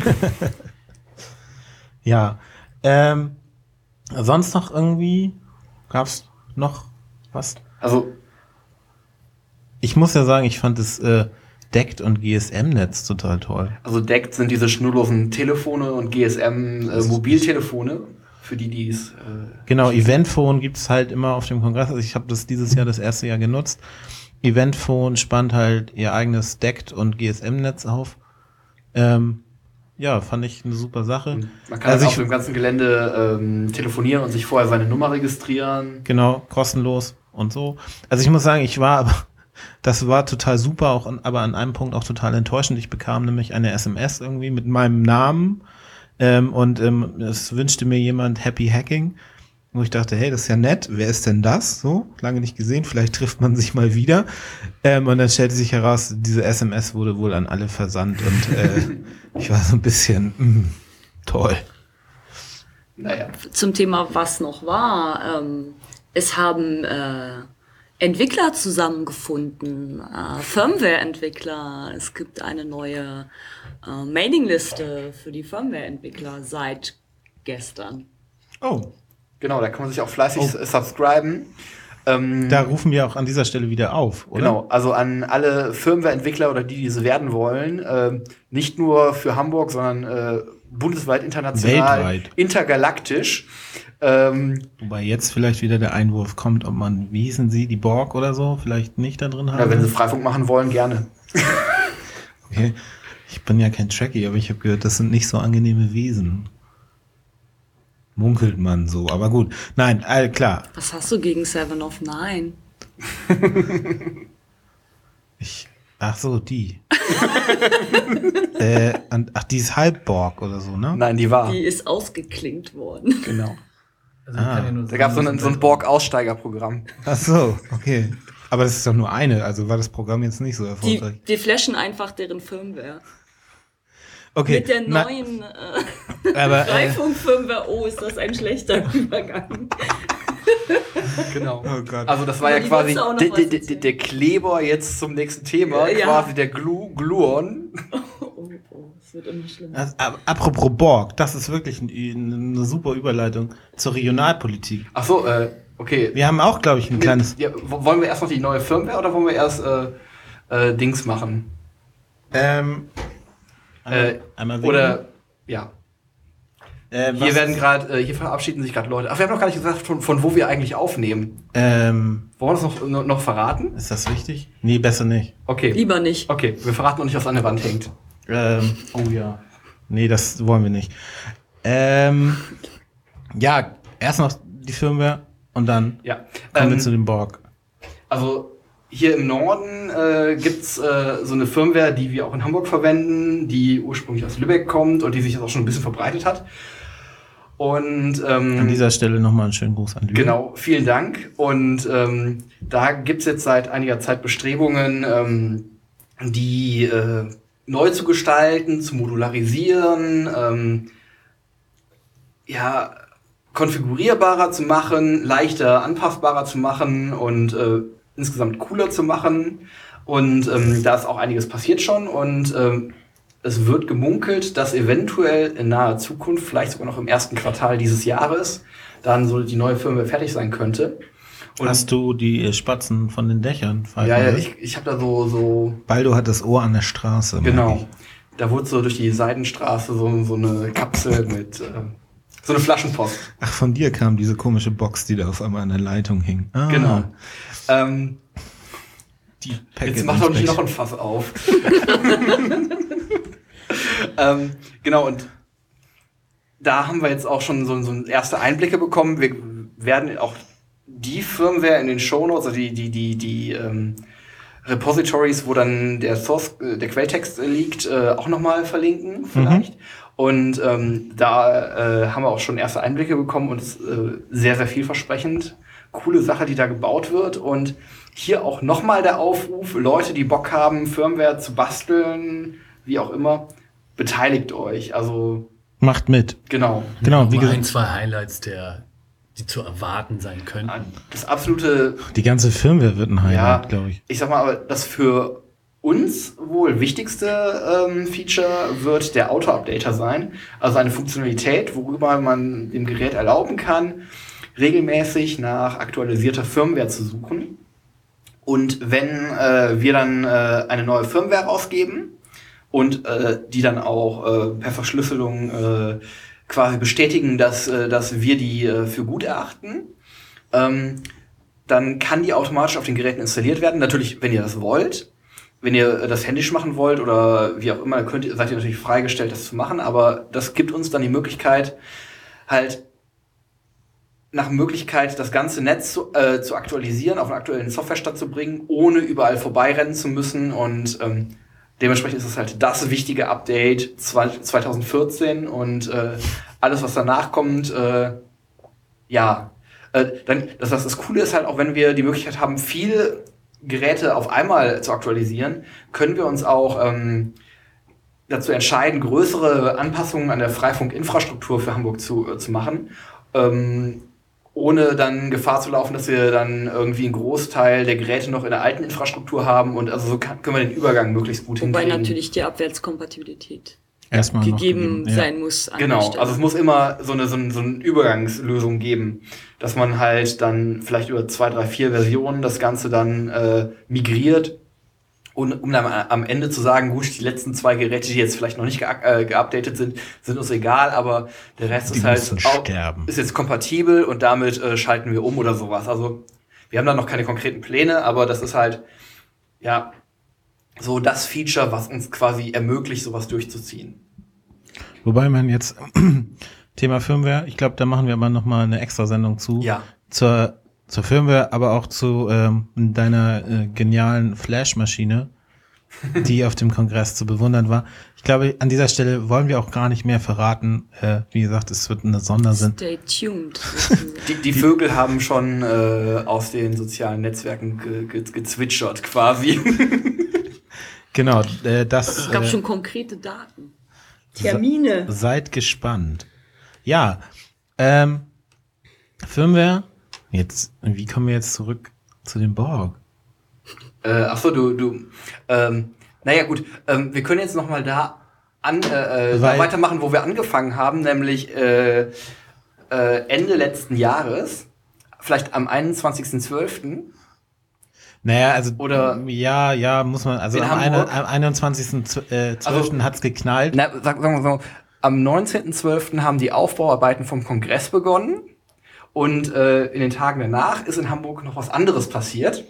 Ja. Ähm, sonst noch irgendwie? Gab's noch was? Also ich muss ja sagen, ich fand das äh, D E C T und G S M-Netz total toll. Also D E C T sind diese schnurlosen Telefone und G S M äh, Mobiltelefone, für die die es... Äh, genau, Eventphone gibt's halt immer auf dem Kongress. Also ich habe das dieses Jahr das erste Jahr genutzt. Eventphone spannt halt ihr eigenes D E C T und G S M-Netz auf. Ähm, ja, fand ich eine super Sache. Und man kann also auf dem ganzen Gelände ähm, telefonieren und sich vorher seine Nummer registrieren. Genau, kostenlos und so. Also ich muss sagen, ich war aber Das war total super, auch an, aber an einem Punkt auch total enttäuschend. Ich bekam nämlich eine S M S irgendwie mit meinem Namen ähm, und ähm, es wünschte mir jemand Happy Hacking. Wo ich dachte, hey, das ist ja nett, wer ist denn das? So, lange nicht gesehen, vielleicht trifft man sich mal wieder. Ähm, und dann stellte sich heraus, diese S M S wurde wohl an alle versandt und äh, ich war so ein bisschen, mh, toll. Naja. Zum Thema, was noch war, ähm, es haben äh, Entwickler zusammengefunden, äh, Firmware-Entwickler. Es gibt eine neue äh, Mailingliste für die Firmware-Entwickler seit gestern. Oh. Genau, da kann man sich auch fleißig Oh. subscriben. Ähm, Da rufen wir auch an dieser Stelle wieder auf, oder? Genau, also an alle Firmware-Entwickler oder die, die so werden wollen, äh, nicht nur für Hamburg, sondern äh, bundesweit, international, Weltweit. intergalaktisch. Ähm, Wobei jetzt vielleicht wieder der Einwurf kommt, ob man, wie hießen sie, die Borg oder so, vielleicht nicht da drin haben. ja, wenn sie Freifunk machen wollen, gerne. Okay. Ich bin ja kein Trekkie, aber ich habe gehört, das sind nicht so angenehme Wesen. Munkelt man so, aber gut. Nein, all klar. Was hast du gegen Seven of Nine? Ich, ach so, die. äh, und, ach, die ist Halbborg oder so, ne? Nein, die war. Die ist ausgeklinkt worden. Genau. Also ich Ah. kann ja nur Da gab es so ein, so ein Borg-Aussteigerprogramm. Ach so, okay. Aber das ist doch nur eine, also war das Programm jetzt nicht so Die, erfolgreich. die flashen einfach deren Firmware. Okay. Mit der na, neuen äh, aber, äh, Freifunk-Firmware, oh, ist das ein schlechter Übergang. Genau. Oh Gott. Also das war Aber ja die quasi wolltest du auch noch der, was der, der, erzählen. der Kleber jetzt zum nächsten Thema, Ja. quasi der Glu Gluon. Oh, oh, es wird immer schlimmer. Also, ab- apropos Borg, das ist wirklich ein, eine super Überleitung zur Regionalpolitik. Ach so, äh, okay. Wir haben auch, glaube ich, ein kleines. Ja, w- wollen wir erst noch die neue Firmware oder wollen wir erst äh, äh, Dings machen? Ähm, Äh, einmal winken. Oder, ja. äh, Hier was- werden gerade, äh, hier verabschieden sich gerade Leute. Ach, wir haben noch gar nicht gesagt, von, von wo wir eigentlich aufnehmen. Ähm, Wollen wir das noch, noch, noch verraten? ist das wichtig? Nee, besser nicht. Okay. Lieber nicht. Okay, wir verraten noch nicht, was an der Wand hängt. Ähm, oh ja. Nee, das wollen wir nicht. Ähm, ja, erst noch die Firmware und dann Ja. kommen wir Ähm, zu dem Borg. Also hier im Norden äh, gibt's äh, so eine Firmware, die wir auch in Hamburg verwenden, die ursprünglich aus Lübeck kommt und die sich jetzt auch schon ein bisschen verbreitet hat. Und ähm, An dieser Stelle nochmal einen schönen Gruß an Lübeck. genau, vielen Dank. Und ähm, da gibt's jetzt seit einiger Zeit Bestrebungen, ähm, die äh, neu zu gestalten, zu modularisieren, ähm, ja, konfigurierbarer zu machen, leichter anpassbarer zu machen und äh, insgesamt cooler zu machen. Und ähm, da ist auch einiges passiert schon. Und ähm, es wird gemunkelt, dass eventuell in naher Zukunft, vielleicht sogar noch im ersten Quartal dieses Jahres, dann so die neue Firmware fertig sein könnte. Und Hast du die äh, Spatzen von den Dächern? ja, ja, ich, ich habe da so, so Baldo hat das Ohr an der Straße. merk genau. Da wurde so durch die Seidenstraße so, so eine Kapsel mit, äh, so eine Flaschenpost. ich. Ach, von dir kam diese komische Box, die da auf einmal an der Leitung hing. Ah, Genau. Ähm, Die Packet Jetzt mach doch nicht noch Inspection. ein Fass auf. ähm, genau, und da haben wir jetzt auch schon so, so erste Einblicke bekommen. Wir werden auch die Firmware in den Shownotes, also die, die, die, die ähm, Repositories, wo dann der Source, äh, der Quelltext äh, liegt, äh, auch nochmal verlinken, vielleicht. Und ähm, da äh, haben wir auch schon erste Einblicke bekommen und es ist äh, sehr, sehr vielversprechend. Coole Sache, die da gebaut wird. Und hier auch nochmal der Aufruf, Leute, die Bock haben, Firmware zu basteln, wie auch immer, beteiligt euch. Also, Macht mit. genau. Genau, wie Wie ein, gesagt, zwei Highlights, der, die zu erwarten sein könnten. Das absolute, die ganze Firmware wird ein Highlight, ja, glaube ich. ich sag mal, aber das für uns wohl wichtigste ähm, Feature wird der Auto-Updater sein. Also eine Funktionalität, worüber man dem Gerät erlauben kann, regelmäßig nach aktualisierter Firmware zu suchen. Und wenn äh, wir dann äh, eine neue Firmware rausgeben und äh, die dann auch äh, per Verschlüsselung äh, quasi bestätigen, dass, äh, dass wir die äh, für gut erachten, ähm, dann kann die automatisch auf den Geräten installiert werden. Natürlich, wenn ihr das wollt. Wenn ihr das händisch machen wollt oder wie auch immer, könnt ihr, seid ihr natürlich freigestellt, das zu machen. Aber das gibt uns dann die Möglichkeit, halt nach Möglichkeit, das ganze Netz zu, äh, zu aktualisieren, auf einen aktuellen Softwarestand zu bringen, ohne überall vorbeirennen zu müssen. Und ähm, dementsprechend ist es halt das wichtige Update zwanzig vierzehn und äh, alles, was danach kommt, äh, ja. Äh, dann, das, das, das Coole ist halt auch, wenn wir die Möglichkeit haben, viele Geräte auf einmal zu aktualisieren, können wir uns auch ähm, dazu entscheiden, größere Anpassungen an der Freifunkinfrastruktur für Hamburg zu, äh, zu machen. Ähm, ohne dann Gefahr zu laufen, dass wir dann irgendwie einen Großteil der Geräte noch in der alten Infrastruktur haben und also so kann, können wir den Übergang möglichst gut Wobei hinkriegen. natürlich die Abwärtskompatibilität Erstmal gegeben gegeben, ja. sein muss. An der Genau, Stelle. also es muss immer so eine, so eine, so eine Übergangslösung geben, dass man halt dann vielleicht über zwei, drei, vier Versionen das Ganze dann äh, migriert und um dann am Ende zu sagen, gut, die letzten zwei Geräte, die jetzt vielleicht noch nicht gea- äh, geupdatet sind, sind uns egal, aber der Rest Die ist halt müssen auch, sterben. ist jetzt kompatibel und damit äh, schalten wir um oder sowas. Also wir haben da noch keine konkreten Pläne, aber das ist halt ja so das Feature, was uns quasi ermöglicht, sowas durchzuziehen. Wobei man jetzt Thema Firmware, ich glaube, da machen wir aber nochmal eine extra Sendung zu. Ja. Zur, zur Firmware, aber auch zu ähm, deiner äh, genialen Flash-Maschine, die auf dem Kongress zu bewundern war. Ich glaube, an dieser Stelle wollen wir auch gar nicht mehr verraten. Äh, wie gesagt, es wird eine Sondersendung. Stay tuned. Die, die Vögel haben schon äh, aus den sozialen Netzwerken ge, ge, gezwitschert quasi. Genau, äh, das. Es gab äh, schon konkrete Daten. Termine. Seid gespannt. Ja, ähm, Firmware. Jetzt, wie kommen wir jetzt zurück zu dem Borg? Äh, ach so, du, du, ähm, naja gut, ähm, wir können jetzt noch mal da, an, äh, da Weil- weitermachen, wo wir angefangen haben, nämlich äh, äh, Ende letzten Jahres, vielleicht am einundzwanzigsten zwölften Naja, also, Oder- ja, ja, muss man, also In am, Hamburg? eine, am einundzwanzigsten zwölften Also- hat's geknallt. Na, sag, sagen wir so, am neunzehnten zwölften haben die Aufbauarbeiten vom Kongress begonnen und äh, in den Tagen danach ist in Hamburg noch was anderes passiert,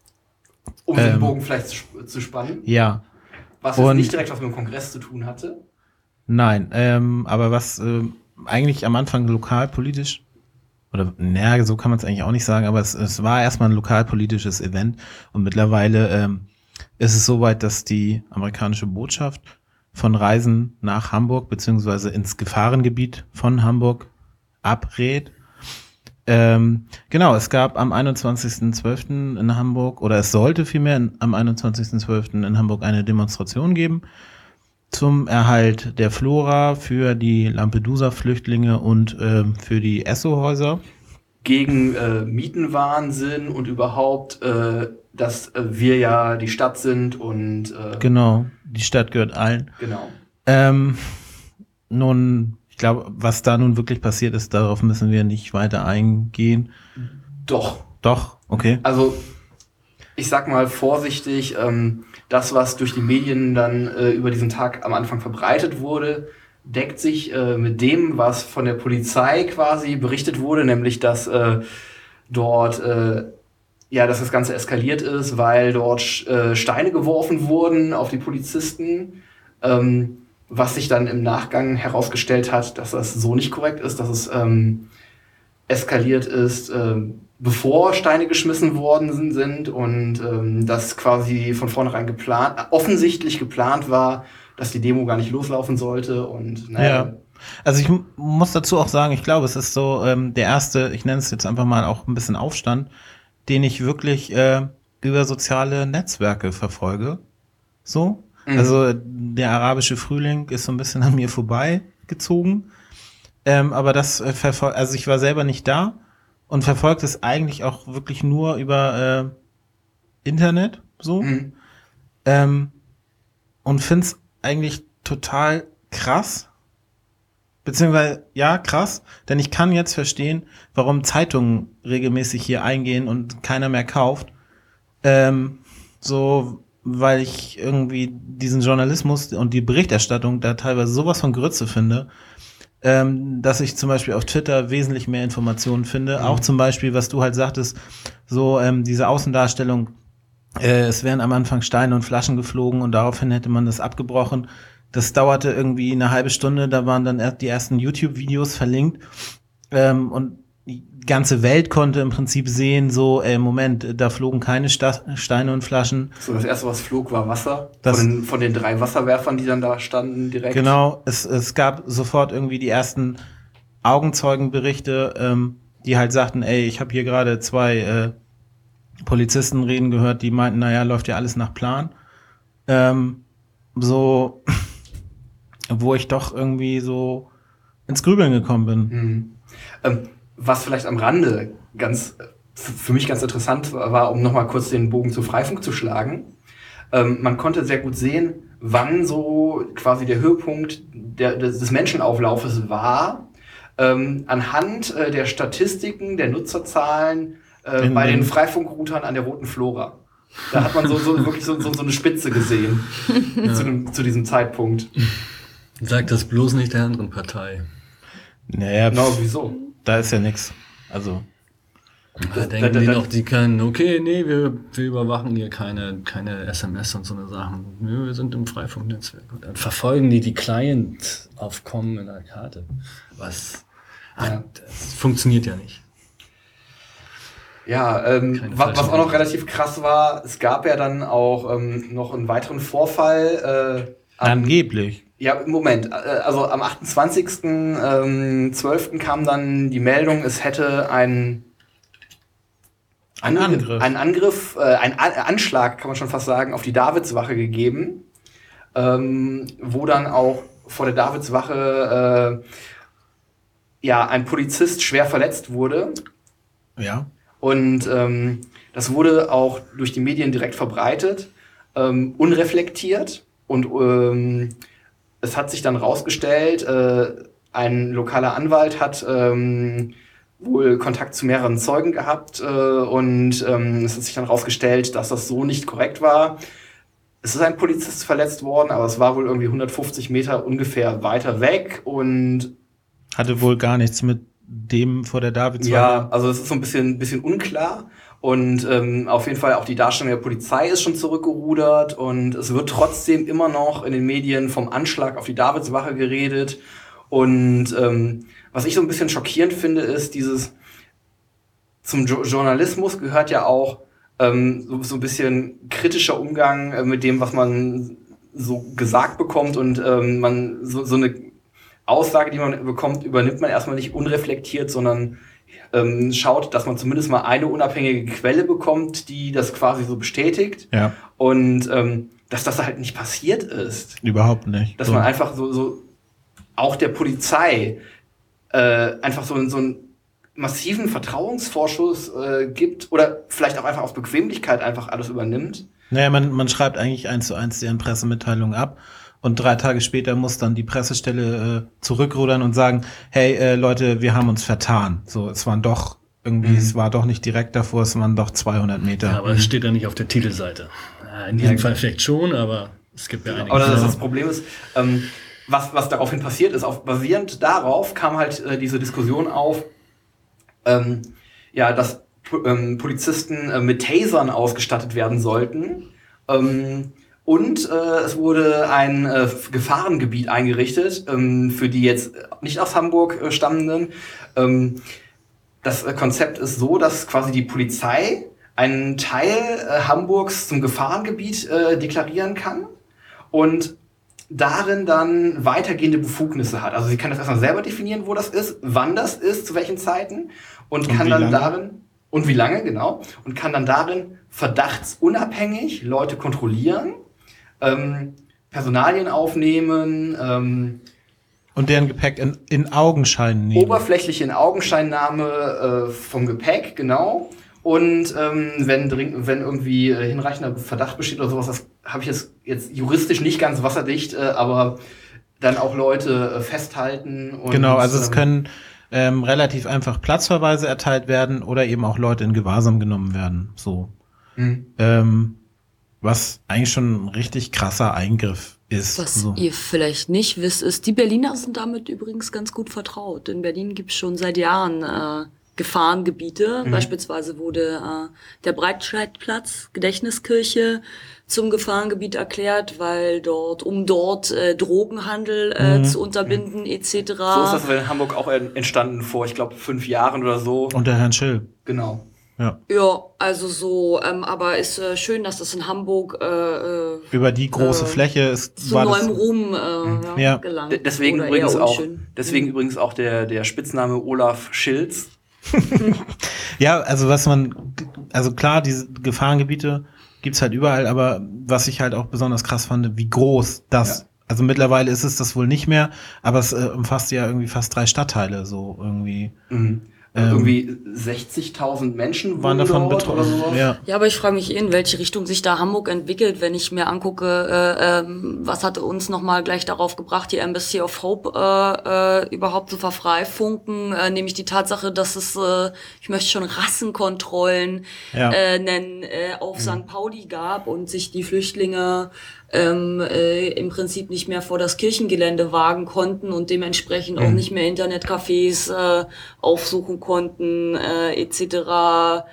um den Ähm. Bogen vielleicht zu, sp- zu spannen, Ja, was jetzt und- nicht direkt was mit dem Kongress zu tun hatte. nein, ähm, aber was ähm, eigentlich am Anfang lokalpolitisch, oder naja, so kann man es eigentlich auch nicht sagen, aber es, es war erstmal ein lokalpolitisches Event und mittlerweile ähm, ist es soweit, dass die amerikanische Botschaft von Reisen nach Hamburg beziehungsweise ins Gefahrengebiet von Hamburg abrät. Ähm, genau, es gab am einundzwanzigsten zwölften in Hamburg, oder es sollte vielmehr in, am einundzwanzigsten zwölften in Hamburg eine Demonstration geben zum Erhalt der Flora für die Lampedusa-Flüchtlinge und ähm, für die Esso-Häuser. Gegen äh, Mietenwahnsinn und überhaupt, äh, dass äh, wir ja die Stadt sind und äh, Genau, die Stadt gehört allen. genau. Ähm, nun, ich glaube, was da nun wirklich passiert ist, darauf müssen wir nicht weiter eingehen. Doch. Doch, okay. Also, ich sag mal vorsichtig, ähm, das, was durch die Medien dann äh, über diesen Tag am Anfang verbreitet wurde, deckt sich äh, mit dem, was von der Polizei quasi berichtet wurde, nämlich, dass äh, dort, äh, ja, dass das Ganze eskaliert ist, weil dort äh, Steine geworfen wurden auf die Polizisten, ähm, was sich dann im Nachgang herausgestellt hat, dass das so nicht korrekt ist, dass es ähm, eskaliert ist, ähm, bevor Steine geschmissen worden sind und ähm, das quasi von vornherein geplant, äh, offensichtlich geplant war, dass die Demo gar nicht loslaufen sollte und naja. Ja. Also ich m- muss dazu auch sagen, ich glaube, es ist so ähm, der erste, ich nenne es jetzt einfach mal auch ein bisschen Aufstand, den ich wirklich äh, über soziale Netzwerke verfolge. So. Mhm. Also der arabische Frühling ist so ein bisschen an mir vorbeigezogen. Ähm, aber das äh, verfolgt, also ich war selber nicht da und verfolgt es eigentlich auch wirklich nur über äh, Internet so. Mhm. Ähm, und find's eigentlich total krass. Beziehungsweise, ja, krass, denn ich kann jetzt verstehen, warum Zeitungen regelmäßig hier eingehen und keiner mehr kauft. Ähm, so, weil ich irgendwie diesen Journalismus und die Berichterstattung da teilweise sowas von Grütze finde, ähm, dass ich zum Beispiel auf Twitter wesentlich mehr Informationen finde. Mhm. Auch zum Beispiel, was du halt sagtest, so ähm, diese Außendarstellung, äh, es wären am Anfang Steine und Flaschen geflogen und daraufhin hätte man das abgebrochen. Das dauerte irgendwie eine halbe Stunde, da waren dann erst die ersten YouTube-Videos verlinkt. Ähm, und die ganze Welt konnte im Prinzip sehen, so, ey, Moment, da flogen keine Sta- Steine und Flaschen. So, das erste, was flog, war Wasser. Das- Von den, von den drei Wasserwerfern, die dann da standen, direkt. Genau, es, es gab sofort irgendwie die ersten Augenzeugenberichte, ähm, die halt sagten, ey, ich habe hier gerade zwei äh, Polizisten reden gehört, die meinten, naja, läuft ja alles nach Plan. Ähm, so, wo ich doch irgendwie so ins Grübeln gekommen bin. Mhm. Ähm, was vielleicht am Rande ganz f- für mich ganz interessant war, um nochmal kurz den Bogen zu Freifunk zu schlagen. Ähm, man konnte sehr gut sehen, wann so quasi der Höhepunkt der, des, des Menschenauflaufes war, ähm, anhand äh, der Statistiken, der Nutzerzahlen äh, In bei den- den Freifunkroutern an der Roten Flora. Da hat man so, so wirklich so, so, so eine Spitze gesehen zu, dem, zu diesem Zeitpunkt. Sag das bloß nicht der anderen Partei. Naja, Genau, pf, wieso? da ist ja nix. Also, Da denken da- die da- noch, die können, okay, nee, wir, wir überwachen hier keine, keine S M S und so eine Sachen. Nee, wir sind im Freifunknetzwerk. Und dann verfolgen die die Client-Aufkommen in der Karte. Was, ach, Ja. das funktioniert ja nicht. Ja, ähm, Keine wa- was falschen auch noch Infos. relativ krass war, es gab ja dann auch ähm, noch einen weiteren Vorfall. Äh, am, angeblich. ja, im Moment. Äh, also am achtundzwanzigsten zwölften kam dann die Meldung, es hätte ein Ein Angr- Angriff. Ein Angriff, äh, ein An Anschlag, kann man schon fast sagen, auf die Davidswache gegeben, ähm, wo dann auch vor der Davidswache äh, ja, ein Polizist schwer verletzt wurde. Ja. Und ähm, das wurde auch durch die Medien direkt verbreitet, ähm, unreflektiert. Und ähm, es hat sich dann rausgestellt, äh, ein lokaler Anwalt hat ähm, wohl Kontakt zu mehreren Zeugen gehabt äh, und ähm, es hat sich dann rausgestellt, dass das so nicht korrekt war. Es ist ein Polizist verletzt worden, aber es war wohl irgendwie hundertfünfzig Meter ungefähr weiter weg und Hatte wohl gar nichts mit dem vor der Davidswache. ja, also es ist so ein bisschen, bisschen unklar. Und ähm, auf jeden Fall auch die Darstellung der Polizei ist schon zurückgerudert. Und es wird trotzdem immer noch in den Medien vom Anschlag auf die Davidswache geredet. Und ähm, was ich so ein bisschen schockierend finde, ist dieses, zum jo- Journalismus gehört ja auch ähm, so, so ein bisschen kritischer Umgang äh, mit dem, was man so gesagt bekommt. Und ähm, man so, so eine Aussage, die man bekommt, übernimmt man erstmal nicht unreflektiert, sondern ähm, schaut, dass man zumindest mal eine unabhängige Quelle bekommt, die das quasi so bestätigt. Ja, Und ähm, dass das halt nicht passiert ist. überhaupt nicht. Dass So. man einfach so, so auch der Polizei äh, einfach so, so einen massiven Vertrauensvorschuss äh, gibt oder vielleicht auch einfach aus Bequemlichkeit einfach alles übernimmt. Naja, man, man schreibt eigentlich eins zu eins deren Pressemitteilung ab und drei Tage später muss dann die Pressestelle äh, zurückrudern und sagen, hey äh, Leute, wir haben uns vertan. So, es waren doch irgendwie, Mhm. es war doch nicht direkt davor, es waren doch zweihundert Meter. Ja, aber es steht ja nicht auf der Titelseite. Ja, in diesem Fall vielleicht schon, aber es gibt ja einige. Aber das, Fälle. das Problem ist, ähm, was, was daraufhin passiert ist, auf, basierend darauf kam halt äh, diese Diskussion auf, ähm, ja, dass P- ähm, Polizisten äh, mit Tasern ausgestattet werden sollten. Ähm, und äh, es wurde ein äh, Gefahrengebiet eingerichtet, ähm, für die jetzt nicht aus Hamburg äh, stammenden. Ähm, das äh, Konzept ist so, dass quasi die Polizei einen Teil äh, Hamburgs zum Gefahrengebiet äh, deklarieren kann und darin dann weitergehende Befugnisse hat. Also sie kann das erstmal selber definieren, wo das ist, wann das ist, zu welchen Zeiten und, Und kann wie dann lange? darin und wie lange, genau, und kann dann darin verdachtsunabhängig Leute kontrollieren, ähm, Personalien aufnehmen, ähm, Und deren Gepäck in, in Augenschein nehmen. oberflächliche Inaugenscheinnahme äh, vom Gepäck, genau. Und ähm, wenn, dring- wenn irgendwie äh, hinreichender Verdacht besteht oder sowas, das habe ich jetzt, jetzt juristisch nicht ganz wasserdicht, äh, aber dann auch Leute äh, festhalten. Und, Genau, also es ähm, können ähm, relativ einfach Platzverweise erteilt werden oder eben auch Leute in Gewahrsam genommen werden. So. mh. Ähm, was eigentlich schon ein richtig krasser Eingriff ist. Was so. ihr vielleicht nicht wisst, ist, die Berliner sind damit übrigens ganz gut vertraut. In Berlin gibt es schon seit Jahren äh, Gefahrengebiete. Mhm. Beispielsweise wurde äh, der Breitscheidplatz, Gedächtniskirche, zum Gefahrengebiet erklärt, weil dort, um dort äh, Drogenhandel äh, Mhm. zu unterbinden et cetera. So ist das in Hamburg auch entstanden vor, ich glaube, fünf Jahren oder so. Unter Herrn Schill. Genau. Ja. Ja, also so, ähm, aber ist äh, schön, dass das in Hamburg äh, äh, Über die große äh, Fläche ist, zu war neuem das, Ruhm äh, ja, Ja. gelangt. D- Deswegen Oder übrigens eher auch, unschön. deswegen übrigens auch der, der Spitzname Olaf Schilz. ja, also was man, also klar, diese Gefahrengebiete gibt's halt überall, aber was ich halt auch besonders krass fand, wie groß das, Ja. also mittlerweile ist es das wohl nicht mehr, aber es äh, umfasst ja irgendwie fast drei Stadtteile, so irgendwie. Mhm. Ähm, Irgendwie sechzigtausend Menschen Waren wohnen davon dort oder betroffen. sowas. Ja. Ja, aber ich frage mich eh, in welche Richtung sich da Hamburg entwickelt, wenn ich mir angucke, äh, ähm, was hat uns nochmal gleich darauf gebracht, die Embassy of Hope äh, äh, überhaupt zu verfreifunken, äh, nämlich die Tatsache, dass es, äh, ich möchte schon Rassenkontrollen Ja. äh, nennen, äh, auf Sankt Pauli gab und sich die Flüchtlinge ähm, äh, im Prinzip nicht mehr vor das Kirchengelände wagen konnten und dementsprechend auch nicht mehr Internetcafés äh, aufsuchen konnten, äh, et cetera,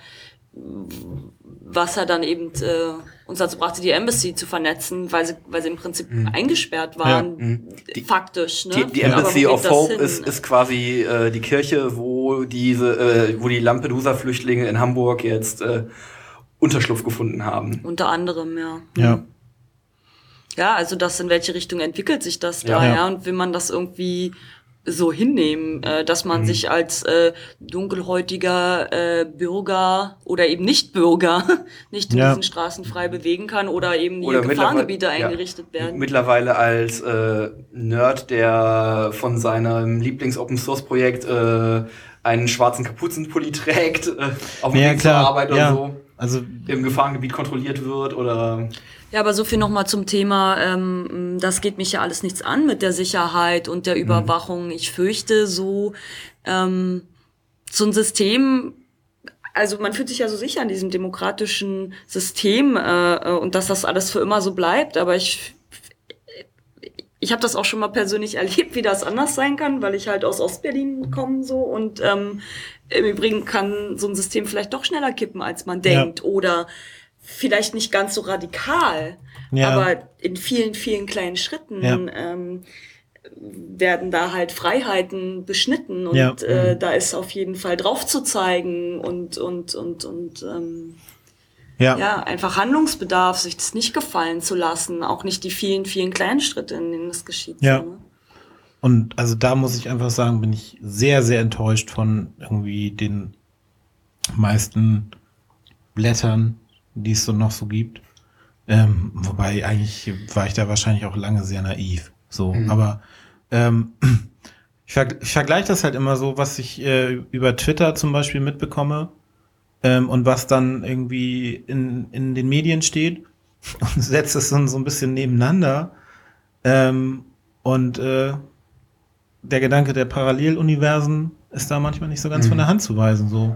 was er dann eben äh, uns dazu brachte, die Embassy zu vernetzen, weil sie, weil sie im Prinzip eingesperrt waren, Mhm. Die- faktisch. Ne? Die, die Aber wo Embassy geht of das Hope hin? ist, ist quasi äh, die Kirche, wo diese, äh, wo die Lampedusa-Flüchtlinge in Hamburg jetzt äh, Unterschlupf gefunden haben. Unter anderem, ja. Ja. Ja, also das, in welche Richtung entwickelt sich das Ja. da, Ja. ja, und will man das irgendwie so hinnehmen, äh, dass man sich als äh, dunkelhäutiger äh, Bürger oder eben Nicht-Bürger nicht in Ja. diesen Straßen frei bewegen kann oder eben die Oder Gefahrengebiete mittlerweile- ja. eingerichtet werden. Mittlerweile als äh, Nerd, der von seinem Lieblings-Open-Source-Projekt äh, einen schwarzen Kapuzenpulli trägt, äh, auf dem Ja, Weg zur klar. Arbeit oder Ja. so, Also, im Gefahrengebiet kontrolliert wird oder... Ja, aber so viel nochmal zum Thema, ähm, das geht mich ja alles nichts an mit der Sicherheit und der Überwachung. Ich fürchte so, ähm, so ein System, also man fühlt sich ja so sicher in diesem demokratischen System äh, und dass das alles für immer so bleibt, aber ich ich habe das auch schon mal persönlich erlebt, wie das anders sein kann, weil ich halt aus Ostberlin komme so und ähm, im Übrigen kann so ein System vielleicht doch schneller kippen, als man denkt Ja. oder vielleicht nicht ganz so radikal, Ja. aber in vielen, vielen kleinen Schritten Ja. ähm, werden da halt Freiheiten beschnitten und Ja. äh, da ist auf jeden Fall drauf zu zeigen und und und und ähm, ja. ja, einfach Handlungsbedarf, sich das nicht gefallen zu lassen, auch nicht die vielen, vielen kleinen Schritte, in denen das geschieht. Ja. So, ne? Und also da muss ich einfach sagen, bin ich sehr, sehr enttäuscht von irgendwie den meisten Blättern, die es so noch so gibt. Ähm, wobei eigentlich war ich da wahrscheinlich auch lange sehr naiv. So, aber ähm, ich, verg ich vergleiche das halt immer so, was ich äh, über Twitter zum Beispiel mitbekomme ähm, und was dann irgendwie in, in den Medien steht und setze es dann so ein bisschen nebeneinander. Ähm, und äh, der Gedanke der Paralleluniversen ist da manchmal nicht so ganz von der Hand zu weisen. So.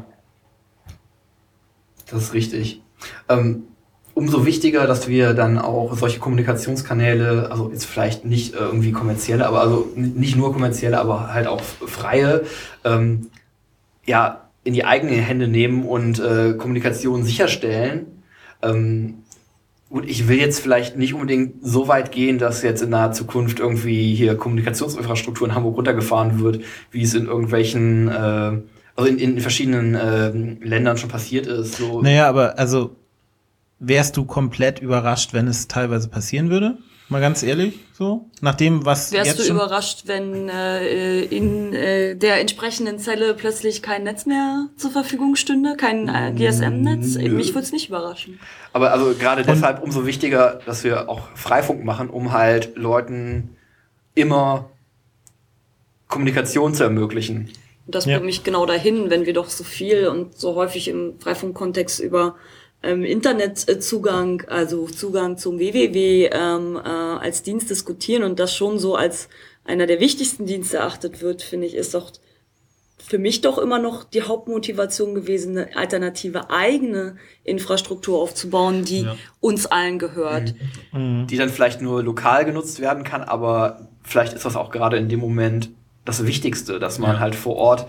Das ist richtig. Ähm, umso wichtiger, dass wir dann auch solche Kommunikationskanäle, also jetzt vielleicht nicht äh, irgendwie kommerzielle, aber also n- nicht nur kommerzielle, aber halt auch freie, ähm, ja, in die eigenen Hände nehmen und äh, Kommunikation sicherstellen. Ähm, gut, ich will jetzt vielleicht nicht unbedingt so weit gehen, dass jetzt in naher Zukunft irgendwie hier Kommunikationsinfrastruktur in Hamburg runtergefahren wird, wie es in irgendwelchen, äh, also in, in verschiedenen äh, Ländern schon passiert ist. So. Naja, aber also wärst du komplett überrascht, wenn es teilweise passieren würde? Mal ganz ehrlich, so? Nach dem, was Wärst jetzt du schon... überrascht, wenn äh, in äh, der entsprechenden Zelle plötzlich kein Netz mehr zur Verfügung stünde, kein äh, G S M-Netz? Nö. Mich würde es nicht überraschen. Aber also gerade deshalb umso wichtiger, dass wir auch Freifunk machen, um halt Leuten immer Kommunikation zu ermöglichen. Und das Ja. bringt mich genau dahin, wenn wir doch so viel und so häufig im Freifunk-Kontext über ähm, Internetzugang, also Zugang zum W W W ähm, äh, als Dienst diskutieren und das schon so als einer der wichtigsten Dienste erachtet wird, finde ich, ist doch für mich doch immer noch die Hauptmotivation gewesen, eine alternative eigene Infrastruktur aufzubauen, die Ja. uns allen gehört. Die dann vielleicht nur lokal genutzt werden kann, aber vielleicht ist das auch gerade in dem Moment das Wichtigste, dass man Ja. halt vor Ort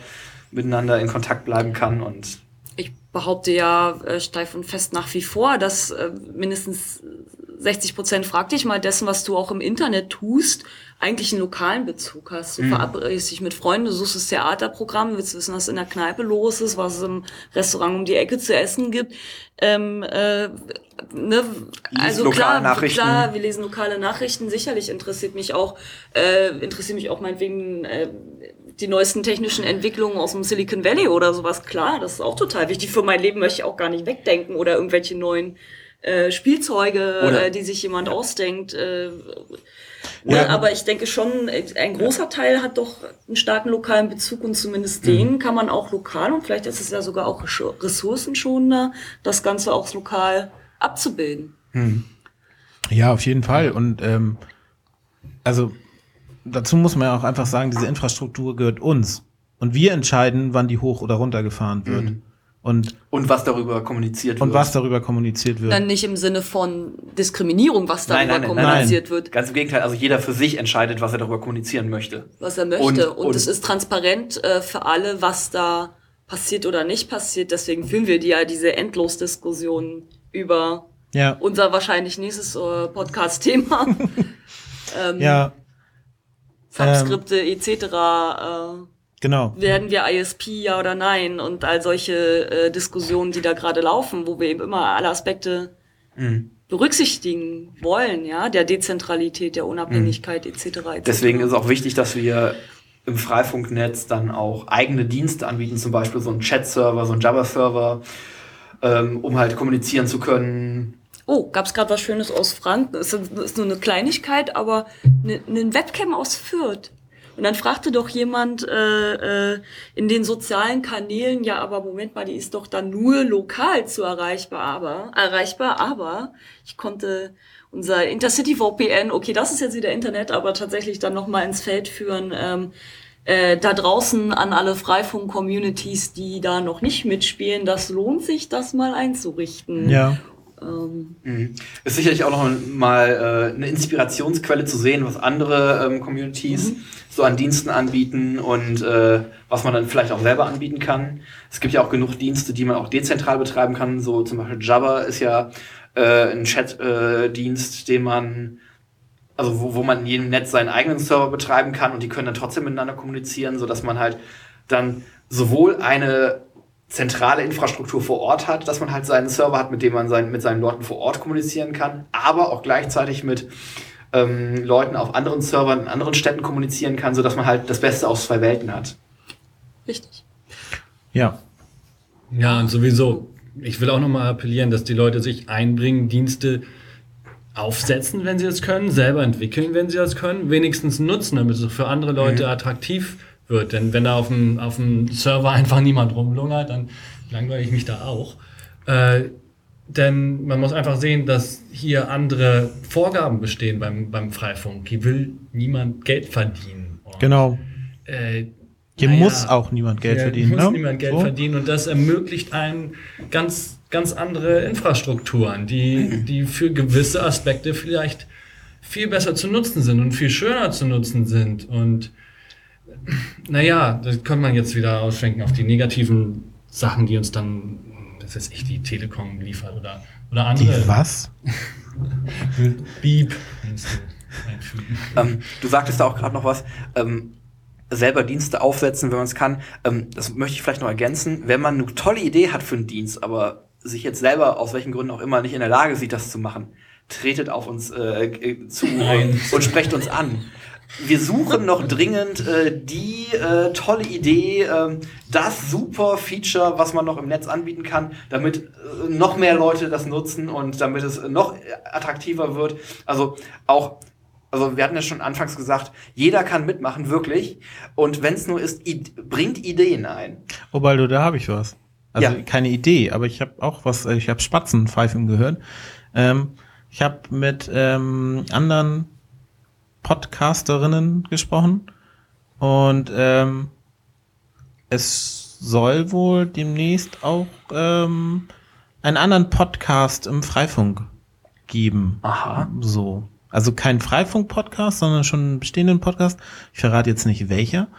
miteinander in Kontakt bleiben kann. Und ich behaupte ja äh, steif und fest nach wie vor, dass äh, mindestens sechzig Prozent, frag dich mal, dessen, was du auch im Internet tust, eigentlich einen lokalen Bezug hast. Du mhm. verabredest dich mit Freunden, du suchst das Theaterprogramm, willst wissen, was in der Kneipe los ist, was es im Restaurant um die Ecke zu essen gibt. Ähm, äh, ne? Also klar, klar, wir lesen lokale Nachrichten. Sicherlich interessiert mich auch, äh, interessiert mich auch meinetwegen äh, die neuesten technischen Entwicklungen aus dem Silicon Valley oder sowas. Klar, das ist auch total wichtig. Für mein Leben möchte ich auch gar nicht wegdenken oder irgendwelche neuen Äh, Spielzeuge, äh, die sich jemand ausdenkt. Äh, ja. ne, aber ich denke schon, ein großer Teil hat doch einen starken lokalen Bezug und zumindest mhm. den kann man auch lokal und vielleicht ist es ja sogar auch ressourcenschonender, das Ganze auch lokal abzubilden. Mhm. Ja, auf jeden Fall. Und ähm, also dazu muss man ja auch einfach sagen, diese Infrastruktur gehört uns. Und wir entscheiden, wann die hoch oder runter gefahren wird. Mhm. Und, und was darüber kommuniziert und wird. Und was darüber kommuniziert wird. Dann nicht im Sinne von Diskriminierung, was darüber nein, nein, nein, kommuniziert nein. wird. Ganz im Gegenteil, also jeder für sich entscheidet, was er darüber kommunizieren möchte. Was er möchte. Und, und, und es ist transparent äh, für alle, was da passiert oder nicht passiert. Deswegen führen wir die ja diese Endlosdiskussionen über ja. unser wahrscheinlich nächstes äh, Podcast-Thema. ähm, ja. Subskripte ähm. et cetera. Äh, Genau. Werden wir I S P, ja oder nein? Und all solche äh, Diskussionen, die da gerade laufen, wo wir eben immer alle Aspekte mhm. berücksichtigen wollen, ja, der Dezentralität, der Unabhängigkeit mhm. et cetera et cetera. Deswegen ist es auch wichtig, dass wir im Freifunknetz dann auch eigene Dienste anbieten, zum Beispiel so einen Chat-Server, so einen Java-Server, ähm, um halt kommunizieren zu können. Oh, gab's gerade was Schönes aus Franken? Das ist nur eine Kleinigkeit, aber eine, eine Webcam aus Fürth. Und dann fragte doch jemand äh, äh, in den sozialen Kanälen, ja, aber Moment mal, die ist doch dann nur lokal zu erreichbar, aber erreichbar, aber ich konnte unser Intercity V P N, okay, das ist jetzt wieder Internet, aber tatsächlich dann noch mal ins Feld führen, ähm, äh, da draußen an alle Freifunk-Communities, die da noch nicht mitspielen, das lohnt sich, das mal einzurichten. Ja. Ähm. Mhm. Ist sicherlich auch noch mal äh, eine Inspirationsquelle zu sehen, was andere ähm, Communities mhm. so an Diensten anbieten und äh, was man dann vielleicht auch selber anbieten kann. Es gibt ja auch genug Dienste, die man auch dezentral betreiben kann. So zum Beispiel Jabber ist ja äh, ein Chat-Dienst, äh, den man, also wo, wo man in jedem Netz seinen eigenen Server betreiben kann und die können dann trotzdem miteinander kommunizieren, sodass man halt dann sowohl eine zentrale Infrastruktur vor Ort hat, dass man halt seinen Server hat, mit dem man sein, mit seinen Leuten vor Ort kommunizieren kann, aber auch gleichzeitig mit ähm, Leuten auf anderen Servern in anderen Städten kommunizieren kann, sodass man halt das Beste aus zwei Welten hat. Richtig. Ja. Ja, und sowieso, ich will auch nochmal appellieren, dass die Leute sich einbringen, Dienste aufsetzen, wenn sie es können, selber entwickeln, wenn sie es können, wenigstens nutzen, damit es für andere Leute mhm. attraktiv wird. Denn wenn da auf dem, auf dem Server einfach niemand rumlungert, dann langweile ich mich da auch. Äh, denn man muss einfach sehen, dass hier andere Vorgaben bestehen beim, beim Freifunk. Hier will niemand Geld verdienen. Und, genau. Äh, hier naja, muss auch niemand Geld hier verdienen. Hier muss ne? niemand Geld so. verdienen und das ermöglicht einem ganz, ganz andere Infrastrukturen, die, die für gewisse Aspekte vielleicht viel besser zu nutzen sind und viel schöner zu nutzen sind. Und naja, das kann man jetzt wieder ausschwenken auf die negativen Sachen, die uns dann, das ist echt die Telekom liefert oder, oder andere. Die was? Beep. ähm, du sagtest da auch gerade noch was, ähm, selber Dienste aufsetzen, wenn man es kann. Ähm, das möchte ich vielleicht noch ergänzen. Wenn man eine tolle Idee hat für einen Dienst, aber sich jetzt selber aus welchen Gründen auch immer nicht in der Lage sieht, das zu machen, tretet auf uns äh, zu und, und sprecht uns an. Wir suchen noch dringend äh, die äh, tolle Idee, äh, das super Feature, was man noch im Netz anbieten kann, damit äh, noch mehr Leute das nutzen und damit es noch attraktiver wird. Also auch, also wir hatten ja schon anfangs gesagt, jeder kann mitmachen, wirklich. Und wenn es nur ist, i- bringt Ideen ein. Oh, Baldo, da habe ich was. Also ja. keine Idee, aber ich habe auch was, ich habe Spatzenpfeifen gehört. Ähm, ich habe mit ähm, anderen Podcasterinnen gesprochen und ähm, es soll wohl demnächst auch ähm, einen anderen Podcast im Freifunk geben. Aha. So. Also kein Freifunk-Podcast, sondern schon einen bestehenden Podcast. Ich verrate jetzt nicht welcher.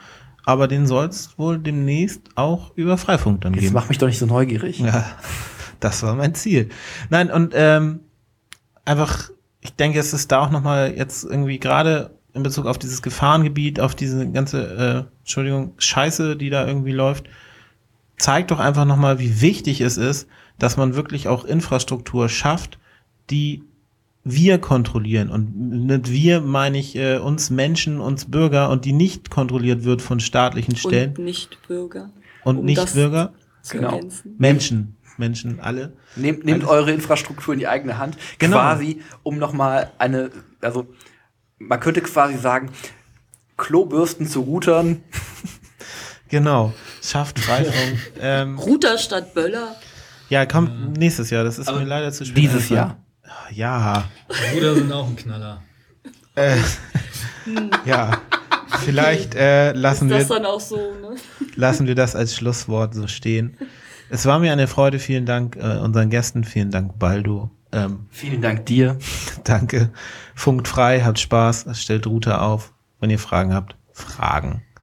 aber den soll es wohl demnächst auch über Freifunk dann Jetzt geben. mach mich doch nicht so neugierig. Ja, das war mein Ziel. Nein, und ähm, einfach, ich denke, es ist da auch nochmal jetzt irgendwie gerade in Bezug auf dieses Gefahrengebiet, auf diese ganze, äh, Entschuldigung, Scheiße, die da irgendwie läuft, zeigt doch einfach nochmal, wie wichtig es ist, dass man wirklich auch Infrastruktur schafft, die wir kontrollieren. Und mit wir meine ich äh, uns Menschen, uns Bürger und die nicht kontrolliert wird von staatlichen Stellen. Und Nicht-Bürger. Und um Nicht-Bürger. zu Genau. ergänzen. Menschen. Menschen, alle. Nehmt, nehmt Alles. eure Infrastruktur in die eigene Hand, Genau. quasi, um nochmal eine, also man könnte quasi sagen, Klobürsten zu Routern. Genau. Schafft Freifunk. ähm, Router statt Böller. ja, kommt nächstes Jahr. Das ist Aber mir leider zu spät. dieses eingefallen. Ja. Bruder sind auch ein Knaller. Äh, ja. Vielleicht äh, lassen Ist wir das dann auch so, ne? lassen wir das als Schlusswort so stehen. Es war mir eine Freude. Vielen Dank äh, unseren Gästen. Vielen Dank, Baldo. Ähm, Vielen Dank dir. danke. Funkt frei, habt Spaß, stellt Router auf. Wenn ihr Fragen habt, Fragen.